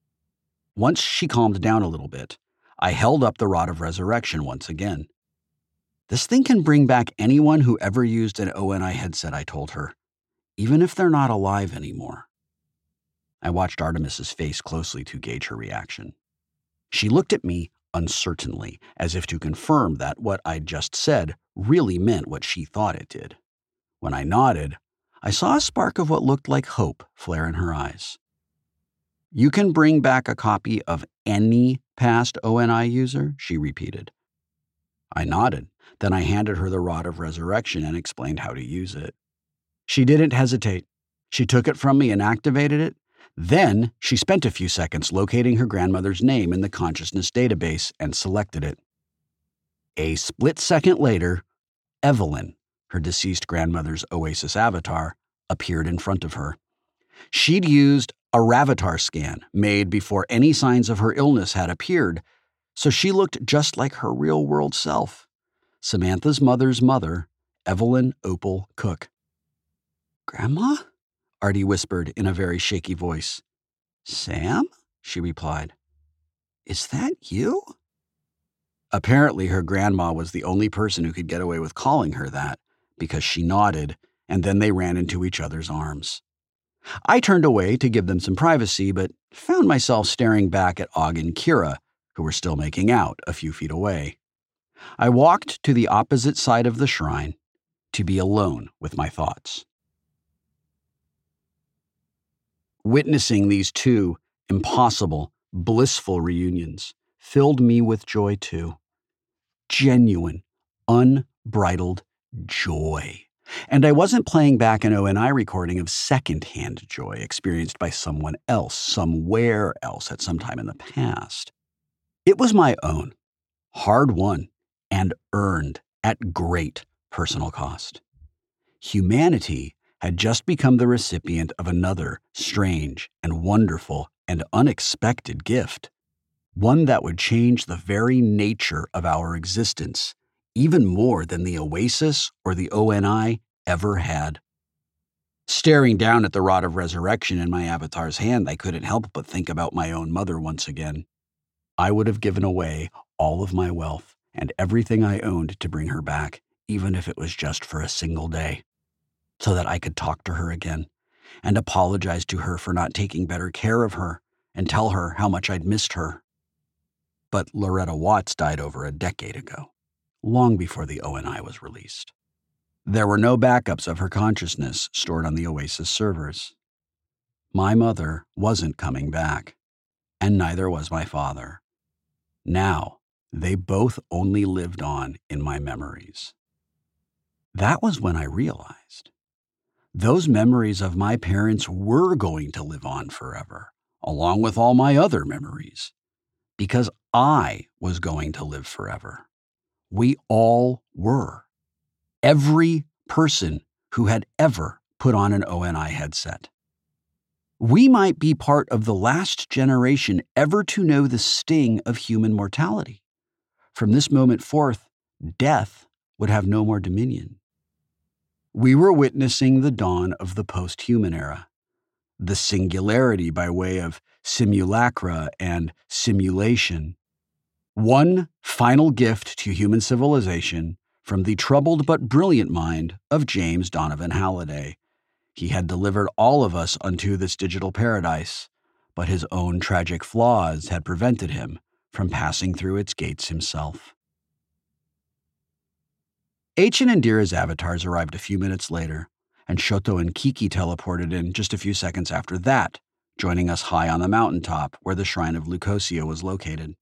Once she calmed down a little bit, I held up the Rod of Resurrection once again. "This thing can bring back anyone who ever used an ONI headset," I told her, "even if they're not alive anymore." I watched Artemis's face closely to gauge her reaction. She looked at me uncertainly, as if to confirm that what I'd just said really meant what she thought it did. When I nodded, I saw a spark of what looked like hope flare in her eyes. "You can bring back a copy of any past ONI user?" she repeated. I nodded. Then I handed her the Rod of Resurrection and explained how to use it. She didn't hesitate. She took it from me and activated it. Then she spent a few seconds locating her grandmother's name in the consciousness database and selected it. A split second later, Evelyn, her deceased grandmother's Oasis avatar, appeared in front of her. She'd used a Ravatar scan made before any signs of her illness had appeared, so she looked just like her real-world self. Samantha's mother's mother, Evelyn Opal Cook. "Grandma?" Artie whispered in a very shaky voice. "Sam?" she replied. "Is that you?" Apparently, her grandma was the only person who could get away with calling her that, because she nodded, and then they ran into each other's arms. I turned away to give them some privacy, but found myself staring back at Og and Kira, who were still making out a few feet away. I walked to the opposite side of the shrine to be alone with my thoughts. Witnessing these two impossible, blissful reunions filled me with joy too. Genuine, unbridled joy. And I wasn't playing back an ONI recording of secondhand joy experienced by someone else, somewhere else at some time in the past. It was my own, hard-won and earned at great personal cost. Humanity had just become the recipient of another strange and wonderful and unexpected gift, one that would change the very nature of our existence, even more than the Oasis or the ONI ever had. Staring down at the Rod of Resurrection in my avatar's hand, I couldn't help but think about my own mother once again. I would have given away all of my wealth and everything I owned to bring her back, even if it was just for a single day, so that I could talk to her again and apologize to her for not taking better care of her and tell her how much I'd missed her. But Loretta Watts died over a decade ago, long before the ONI was released. There were no backups of her consciousness stored on the Oasis servers. My mother wasn't coming back, and neither was my father. Now, they both only lived on in my memories. That was when I realized those memories of my parents were going to live on forever, along with all my other memories, because I was going to live forever. We all were. Every person who had ever put on an ONI headset. We might be part of the last generation ever to know the sting of human mortality. From this moment forth, death would have no more dominion. We were witnessing the dawn of the post-human era, the singularity by way of simulacra and simulation. One final gift to human civilization from the troubled but brilliant mind of James Donovan Halliday. He had delivered all of us unto this digital paradise, but his own tragic flaws had prevented him from passing through its gates himself. H and Indira's avatars arrived a few minutes later, and Shoto and Kiki teleported in just a few seconds after that, joining us high on the mountaintop where the shrine of Lucosia was located.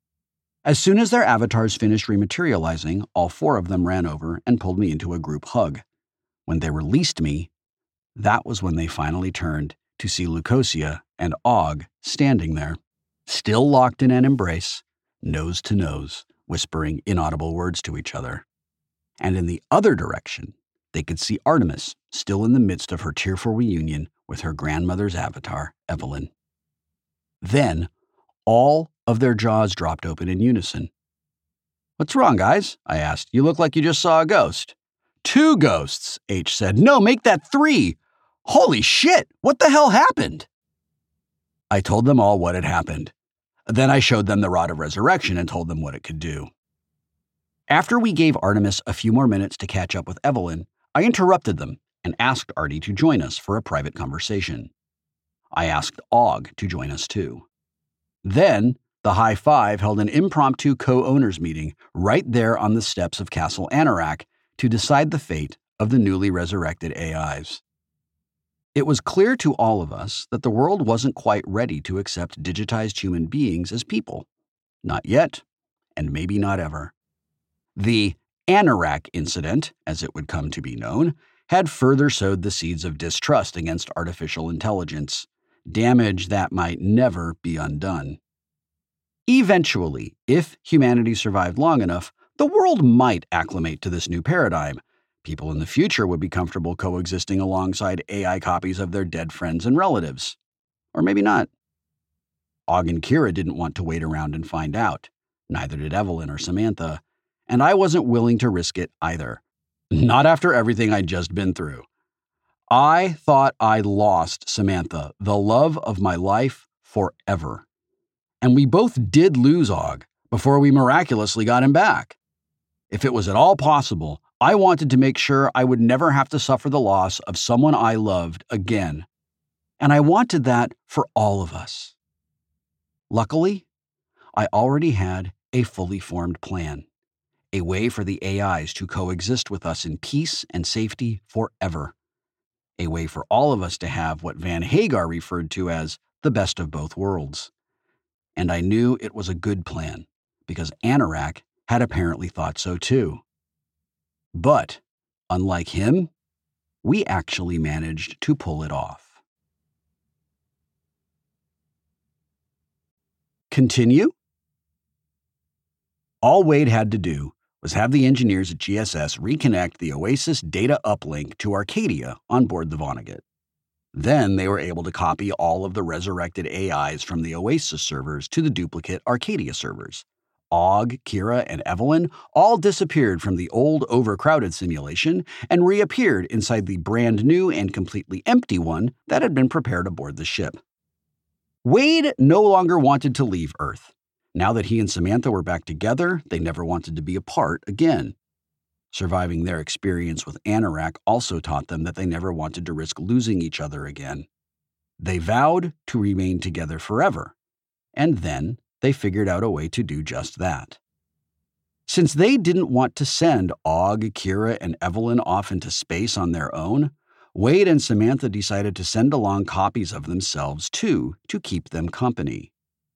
As soon as their avatars finished rematerializing, all four of them ran over and pulled me into a group hug. When they released me, that was when they finally turned to see Lucosia and Og standing there, still locked in an embrace, nose to nose, whispering inaudible words to each other. And in the other direction, they could see Artemis still in the midst of her tearful reunion with her grandmother's avatar, Evelyn. Then, all of their jaws dropped open in unison. "What's wrong, guys?" I asked. "You look like you just saw a ghost." "Two ghosts," H said. "No, make that three. Holy shit, what the hell happened?" I told them all what had happened. Then I showed them the Rod of Resurrection and told them what it could do. After we gave Artemis a few more minutes to catch up with Evelyn, I interrupted them and asked Artie to join us for a private conversation. I asked Og to join us too. Then, the High Five held an impromptu co-owners meeting right there on the steps of Castle Anorak to decide the fate of the newly resurrected AIs. It was clear to all of us that the world wasn't quite ready to accept digitized human beings as people. Not yet, and maybe not ever. The Anorak incident, as it would come to be known, had further sowed the seeds of distrust against artificial intelligence, damage that might never be undone. Eventually, if humanity survived long enough, the world might acclimate to this new paradigm. People in the future would be comfortable coexisting alongside AI copies of their dead friends and relatives. Or maybe not. Og and Kira didn't want to wait around and find out. Neither did Evelyn or Samantha. And I wasn't willing to risk it either. Not after everything I'd just been through. I thought I lost Samantha, the love of my life, forever. And we both did lose Og before we miraculously got him back. If it was at all possible, I wanted to make sure I would never have to suffer the loss of someone I loved again. And I wanted that for all of us. Luckily, I already had a fully formed plan. a way for the AIs to coexist with us in peace and safety forever, a way for all of us to have what Van Hagar referred to as the best of both worlds. And I knew it was a good plan, because Anorak had apparently thought so too. But, unlike him, we actually managed to pull it off. Continue? All Wade had to do was have the engineers at GSS reconnect the Oasis data uplink to Arcadia on board the Vonnegut. Then they were able to copy all of the resurrected AIs from the Oasis servers to the duplicate Arcadia servers. Og, Kira, and Evelyn all disappeared from the old overcrowded simulation and reappeared inside the brand new and completely empty one that had been prepared aboard the ship. Wade no longer wanted to leave Earth. Now that he and Samantha were back together, they never wanted to be apart again. Surviving their experience with Anorak also taught them that they never wanted to risk losing each other again. They vowed to remain together forever, and then they figured out a way to do just that. Since they didn't want to send Og, Kira, and Evelyn off into space on their own, Wade and Samantha decided to send along copies of themselves too, to keep them company.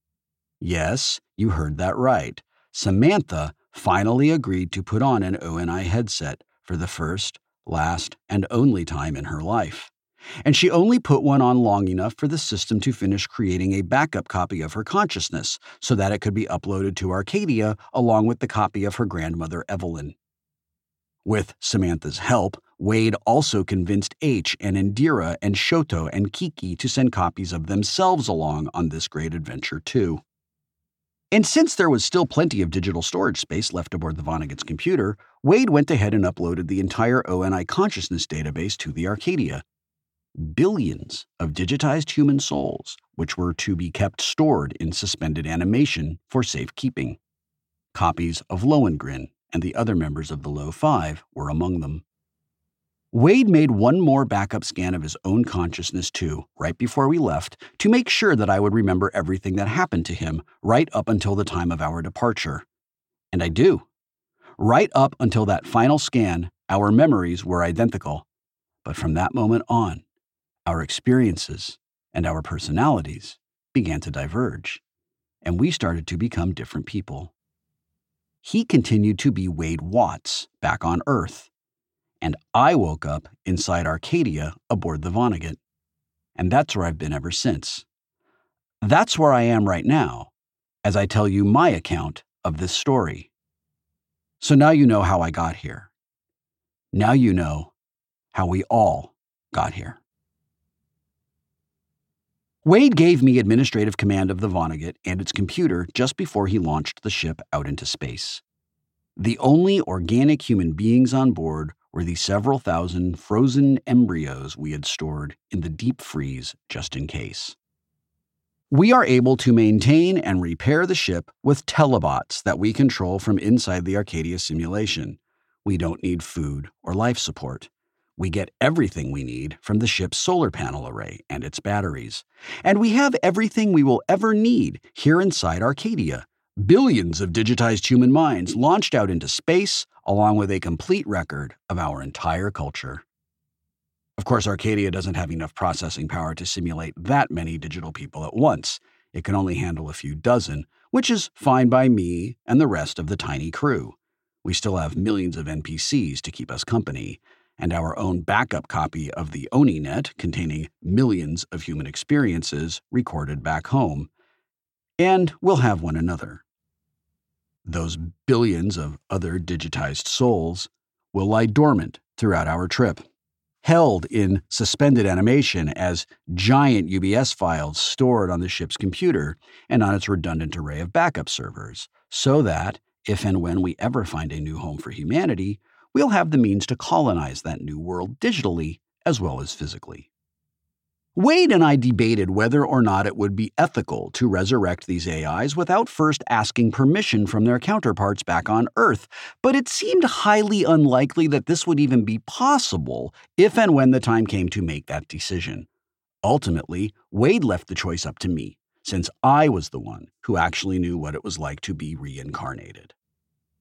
Yes, you heard that right. Samantha finally agreed to put on an ONI headset for the first, last, and only time in her life. And she only put one on long enough for the system to finish creating a backup copy of her consciousness so that it could be uploaded to Arcadia along with the copy of her grandmother Evelyn. With Samantha's help, Wade also convinced H and Indira and Shoto and Kiki to send copies of themselves along on this great adventure too. And since there was still plenty of digital storage space left aboard the Vonnegut's computer, Wade went ahead and uploaded the entire ONI consciousness database to the Arcadia. Billions of digitized human souls, which were to be kept stored in suspended animation for safekeeping. Copies of Lohengrin and the other members of the Low Five were among them. Wade made one more backup scan of his own consciousness too, right before we left, to make sure that I would remember everything that happened to him right up until the time of our departure. And I do. Right up until that final scan, our memories were identical. But from that moment on, our experiences and our personalities began to diverge, and we started to become different people. He continued to be Wade Watts back on Earth, and I woke up inside Arcadia aboard the Vonnegut. And that's where I've been ever since. That's where I am right now, as I tell you my account of this story. So now you know how I got here. Now you know how we all got here. Wade gave me administrative command of the Vonnegut and its computer just before he launched the ship out into space. The only organic human beings on board were the several thousand frozen embryos we had stored in the deep freeze just in case. We are able to maintain and repair the ship with telebots that we control from inside the Arcadia simulation. We don't need food or life support. We get everything we need from the ship's solar panel array and its batteries. And we have everything we will ever need here inside Arcadia. Billions of digitized human minds launched out into space, along with a complete record of our entire culture. Of course, Arcadia doesn't have enough processing power to simulate that many digital people at once. It can only handle a few dozen, which is fine by me and the rest of the tiny crew. We still have millions of NPCs to keep us company, and our own backup copy of the OniNet containing millions of human experiences recorded back home. And we'll have one another. Those billions of other digitized souls will lie dormant throughout our trip, held in suspended animation as giant UBS files stored on the ship's computer and on its redundant array of backup servers, so that, if and when we ever find a new home for humanity, we'll have the means to colonize that new world digitally as well as physically. Wade and I debated whether or not it would be ethical to resurrect these AIs without first asking permission from their counterparts back on Earth, but it seemed highly unlikely that this would even be possible if and when the time came to make that decision. Ultimately, Wade left the choice up to me, since I was the one who actually knew what it was like to be reincarnated.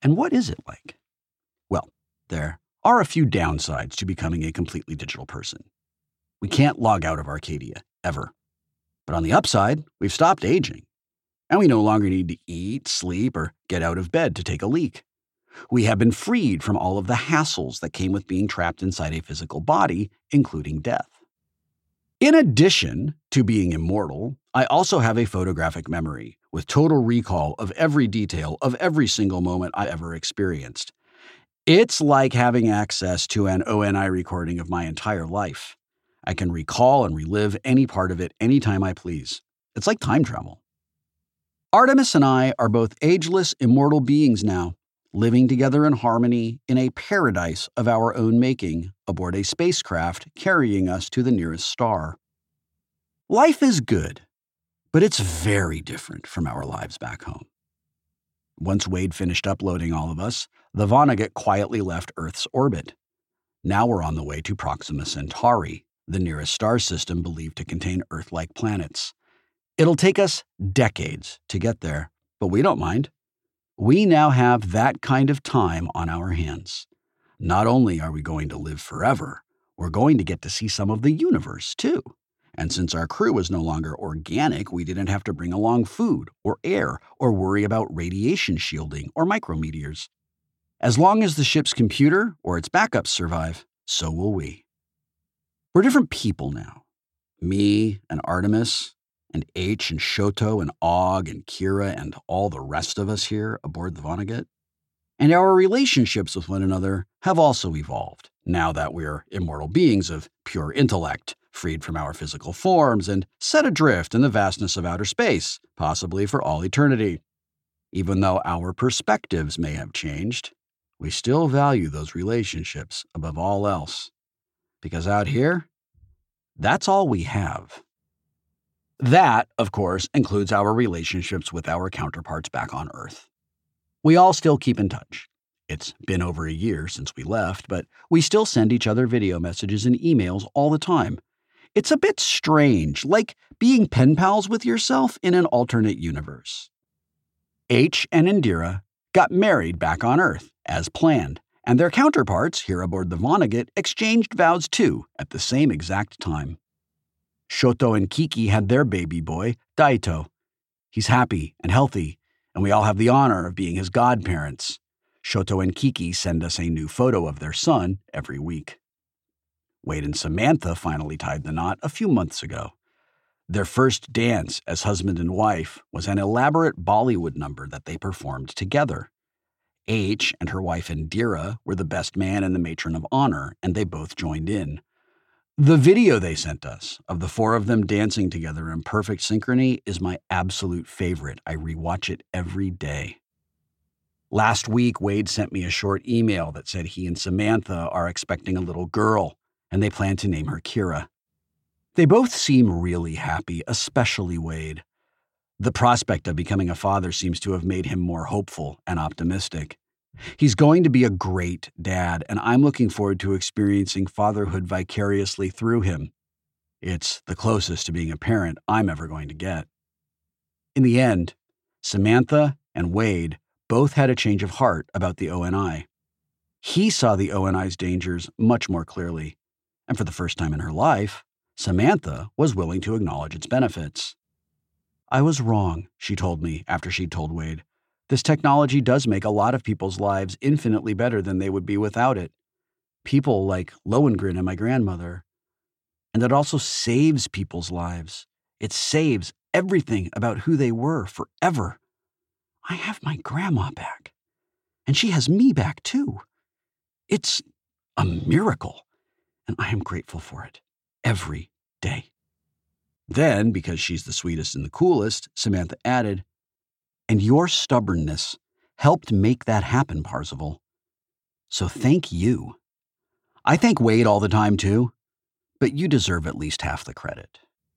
And what is it like? Well, there are a few downsides to becoming a completely digital person. We can't log out of Arcadia, ever. But on the upside, we've stopped aging. And we no longer need to eat, sleep, or get out of bed to take a leak. We have been freed from all of the hassles that came with being trapped inside a physical body, including death. In addition to being immortal, I also have a photographic memory with total recall of every detail of every single moment I ever experienced. It's like having access to an ONI recording of my entire life. I can recall and relive any part of it anytime I please. It's like time travel. Artemis and I are both ageless, immortal beings now, living together in harmony in a paradise of our own making aboard a spacecraft carrying us to the nearest star. Life is good, but it's very different from our lives back home. Once Wade finished uploading all of us, the Vonnegut quietly left Earth's orbit. Now we're on the way to Proxima Centauri, the nearest star system believed to contain Earth-like planets. It'll take us decades to get there, but we don't mind. We now have that kind of time on our hands. Not only are we going to live forever, we're going to get to see some of the universe, too. And since our crew was no longer organic, we didn't have to bring along food or air or worry about radiation shielding or micrometeors. As long as the ship's computer or its backups survive, so will we. We're different people now. Me and Artemis, and H and Shoto and Og and Kira and all the rest of us here aboard the Vonnegut. And our relationships with one another have also evolved, now that we're immortal beings of pure intellect, freed from our physical forms and set adrift in the vastness of outer space, possibly for all eternity. Even though our perspectives may have changed, we still value those relationships above all else. Because out here, that's all we have. That, of course, includes our relationships with our counterparts back on Earth. We all still keep in touch. It's been over a year since we left, but we still send each other video messages and emails all the time. It's a bit strange, like being pen pals with yourself in an alternate universe. H and Indira got married back on Earth, as planned, and their counterparts here aboard the Vonnegut exchanged vows too at the same exact time. Shoto and Kiki had their baby boy, Daito. He's happy and healthy, and we all have the honor of being his godparents. Shoto and Kiki send us a new photo of their son every week. Wade and Samantha finally tied the knot a few months ago. Their first dance as husband and wife was an elaborate Bollywood number that they performed together. H and her wife Indira were the best man and the matron of honor, and they both joined in. The video they sent us of the four of them dancing together in perfect synchrony is my absolute favorite. I rewatch it every day. Last week, Wade sent me a short email that said he and Samantha are expecting a little girl, and they plan to name her Kira. They both seem really happy, especially Wade. The prospect of becoming a father seems to have made him more hopeful and optimistic. He's going to be a great dad, and I'm looking forward to experiencing fatherhood vicariously through him. It's the closest to being a parent I'm ever going to get. In the end, Samantha and Wade both had a change of heart about the ONI. He saw the ONI's dangers much more clearly, and for the first time in her life, Samantha was willing to acknowledge its benefits. I was wrong, she told me after she'd told Wade. This technology does make a lot of people's lives infinitely better than they would be without it. People like Lohengrin and my grandmother. And it also saves people's lives. It saves everything about who they were forever. I have my grandma back. And she has me back too. It's a miracle. And I am grateful for it. Every day. Then, because she's the sweetest and the coolest, Samantha added, and your stubbornness helped make that happen, Parzival. So thank you. I thank Wade all the time, too, but you deserve at least half the credit.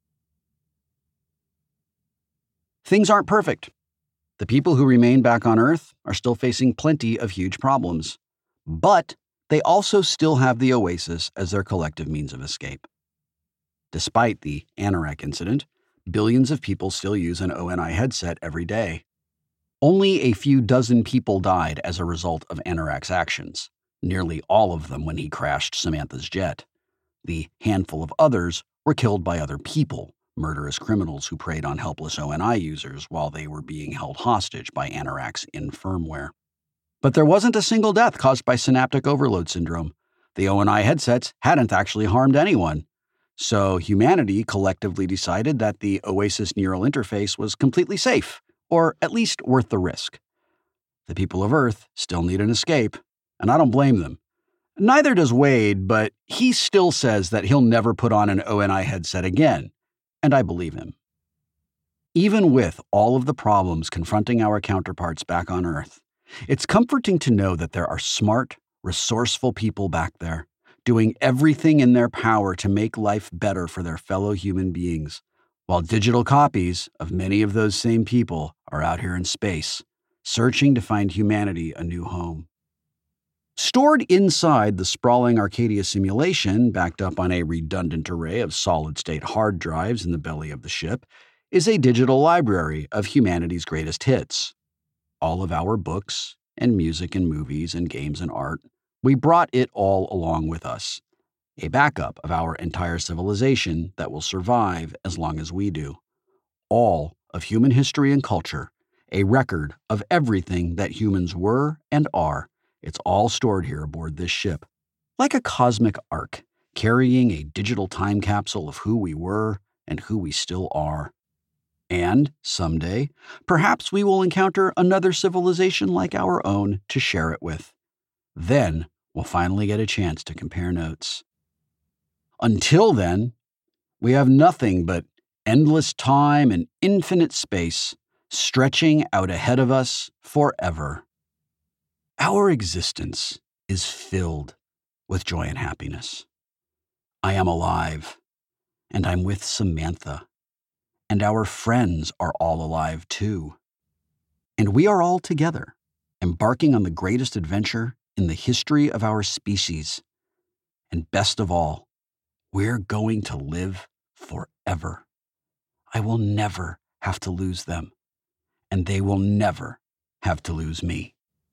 Things aren't perfect. The people who remain back on Earth are still facing plenty of huge problems, but they also still have the Oasis as their collective means of escape. Despite the anorak incident, billions of people still use an ONI headset every day. Only a few dozen people died as a result of Anorak's actions, nearly all of them when he crashed Samantha's jet. The handful of others were killed by other people, murderous criminals who preyed on helpless ONI users while they were being held hostage by Anorak's infirmware. But there wasn't a single death caused by synaptic overload syndrome. The ONI headsets hadn't actually harmed anyone. So humanity collectively decided that the Oasis neural interface was completely safe, or at least worth the risk. The people of Earth still need an escape, and I don't blame them. Neither does Wade, but he still says that he'll never put on an ONI headset again, and I believe him. Even with all of the problems confronting our counterparts back on Earth, it's comforting to know that there are smart, resourceful people back there, doing everything in their power to make life better for their fellow human beings, while digital copies of many of those same people are out here in space, searching to find humanity a new home. Stored inside the sprawling Arcadia simulation, backed up on a redundant array of solid-state hard drives in the belly of the ship, is a digital library of humanity's greatest hits. All of our books and music and movies and games and art, we brought it all along with us. A backup of our entire civilization that will survive as long as we do. All of human history and culture, a record of everything that humans were and are. It's all stored here aboard this ship, like a cosmic ark, carrying a digital time capsule of who we were and who we still are. And someday, perhaps we will encounter another civilization like our own to share it with. Then, we'll finally get a chance to compare notes. Until then, we have nothing but endless time and infinite space stretching out ahead of us forever. Our existence is filled with joy and happiness. I am alive, and I'm with Samantha, and our friends are all alive too. And we are all together, embarking on the greatest adventure in the history of our species. And best of all, we're going to live forever. I will never have to lose them, and they will never have to lose me.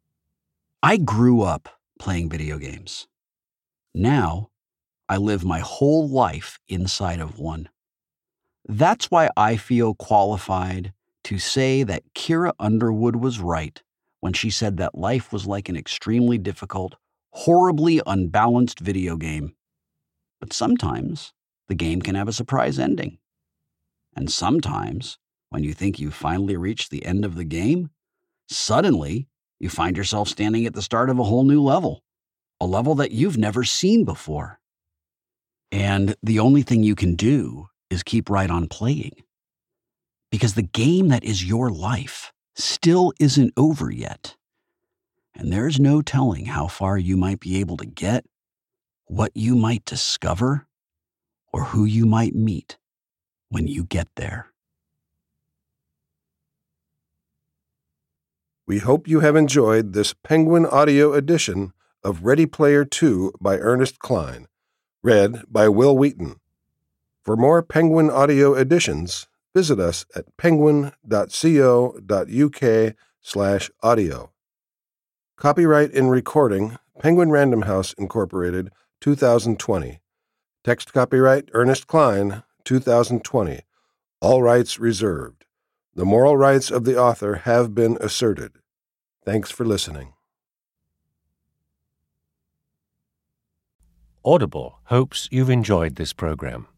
I grew up playing video games. Now, I live my whole life inside of one. That's why I feel qualified to say that Kira Underwood was right when she said that life was like an extremely difficult, horribly unbalanced video game. But sometimes, the game can have a surprise ending. And sometimes, when you think you've finally reached the end of the game, suddenly, you find yourself standing at the start of a whole new level, a level that you've never seen before. And the only thing you can do is keep right on playing. Because the game that is your life still isn't over yet. And there's no telling how far you might be able to get, what you might discover, or who you might meet when you get there. We hope you have enjoyed this Penguin audio edition of Ready Player 2 by Ernest Cline, read by Will Wheaton. For more Penguin audio editions, visit us at penguin.co.uk/audio. Copyright in recording, Penguin Random House, Incorporated, 2020. Text copyright Ernest Cline, 2020. All rights reserved. The moral rights of the author have been asserted. Thanks for listening. Audible hopes you've enjoyed this program.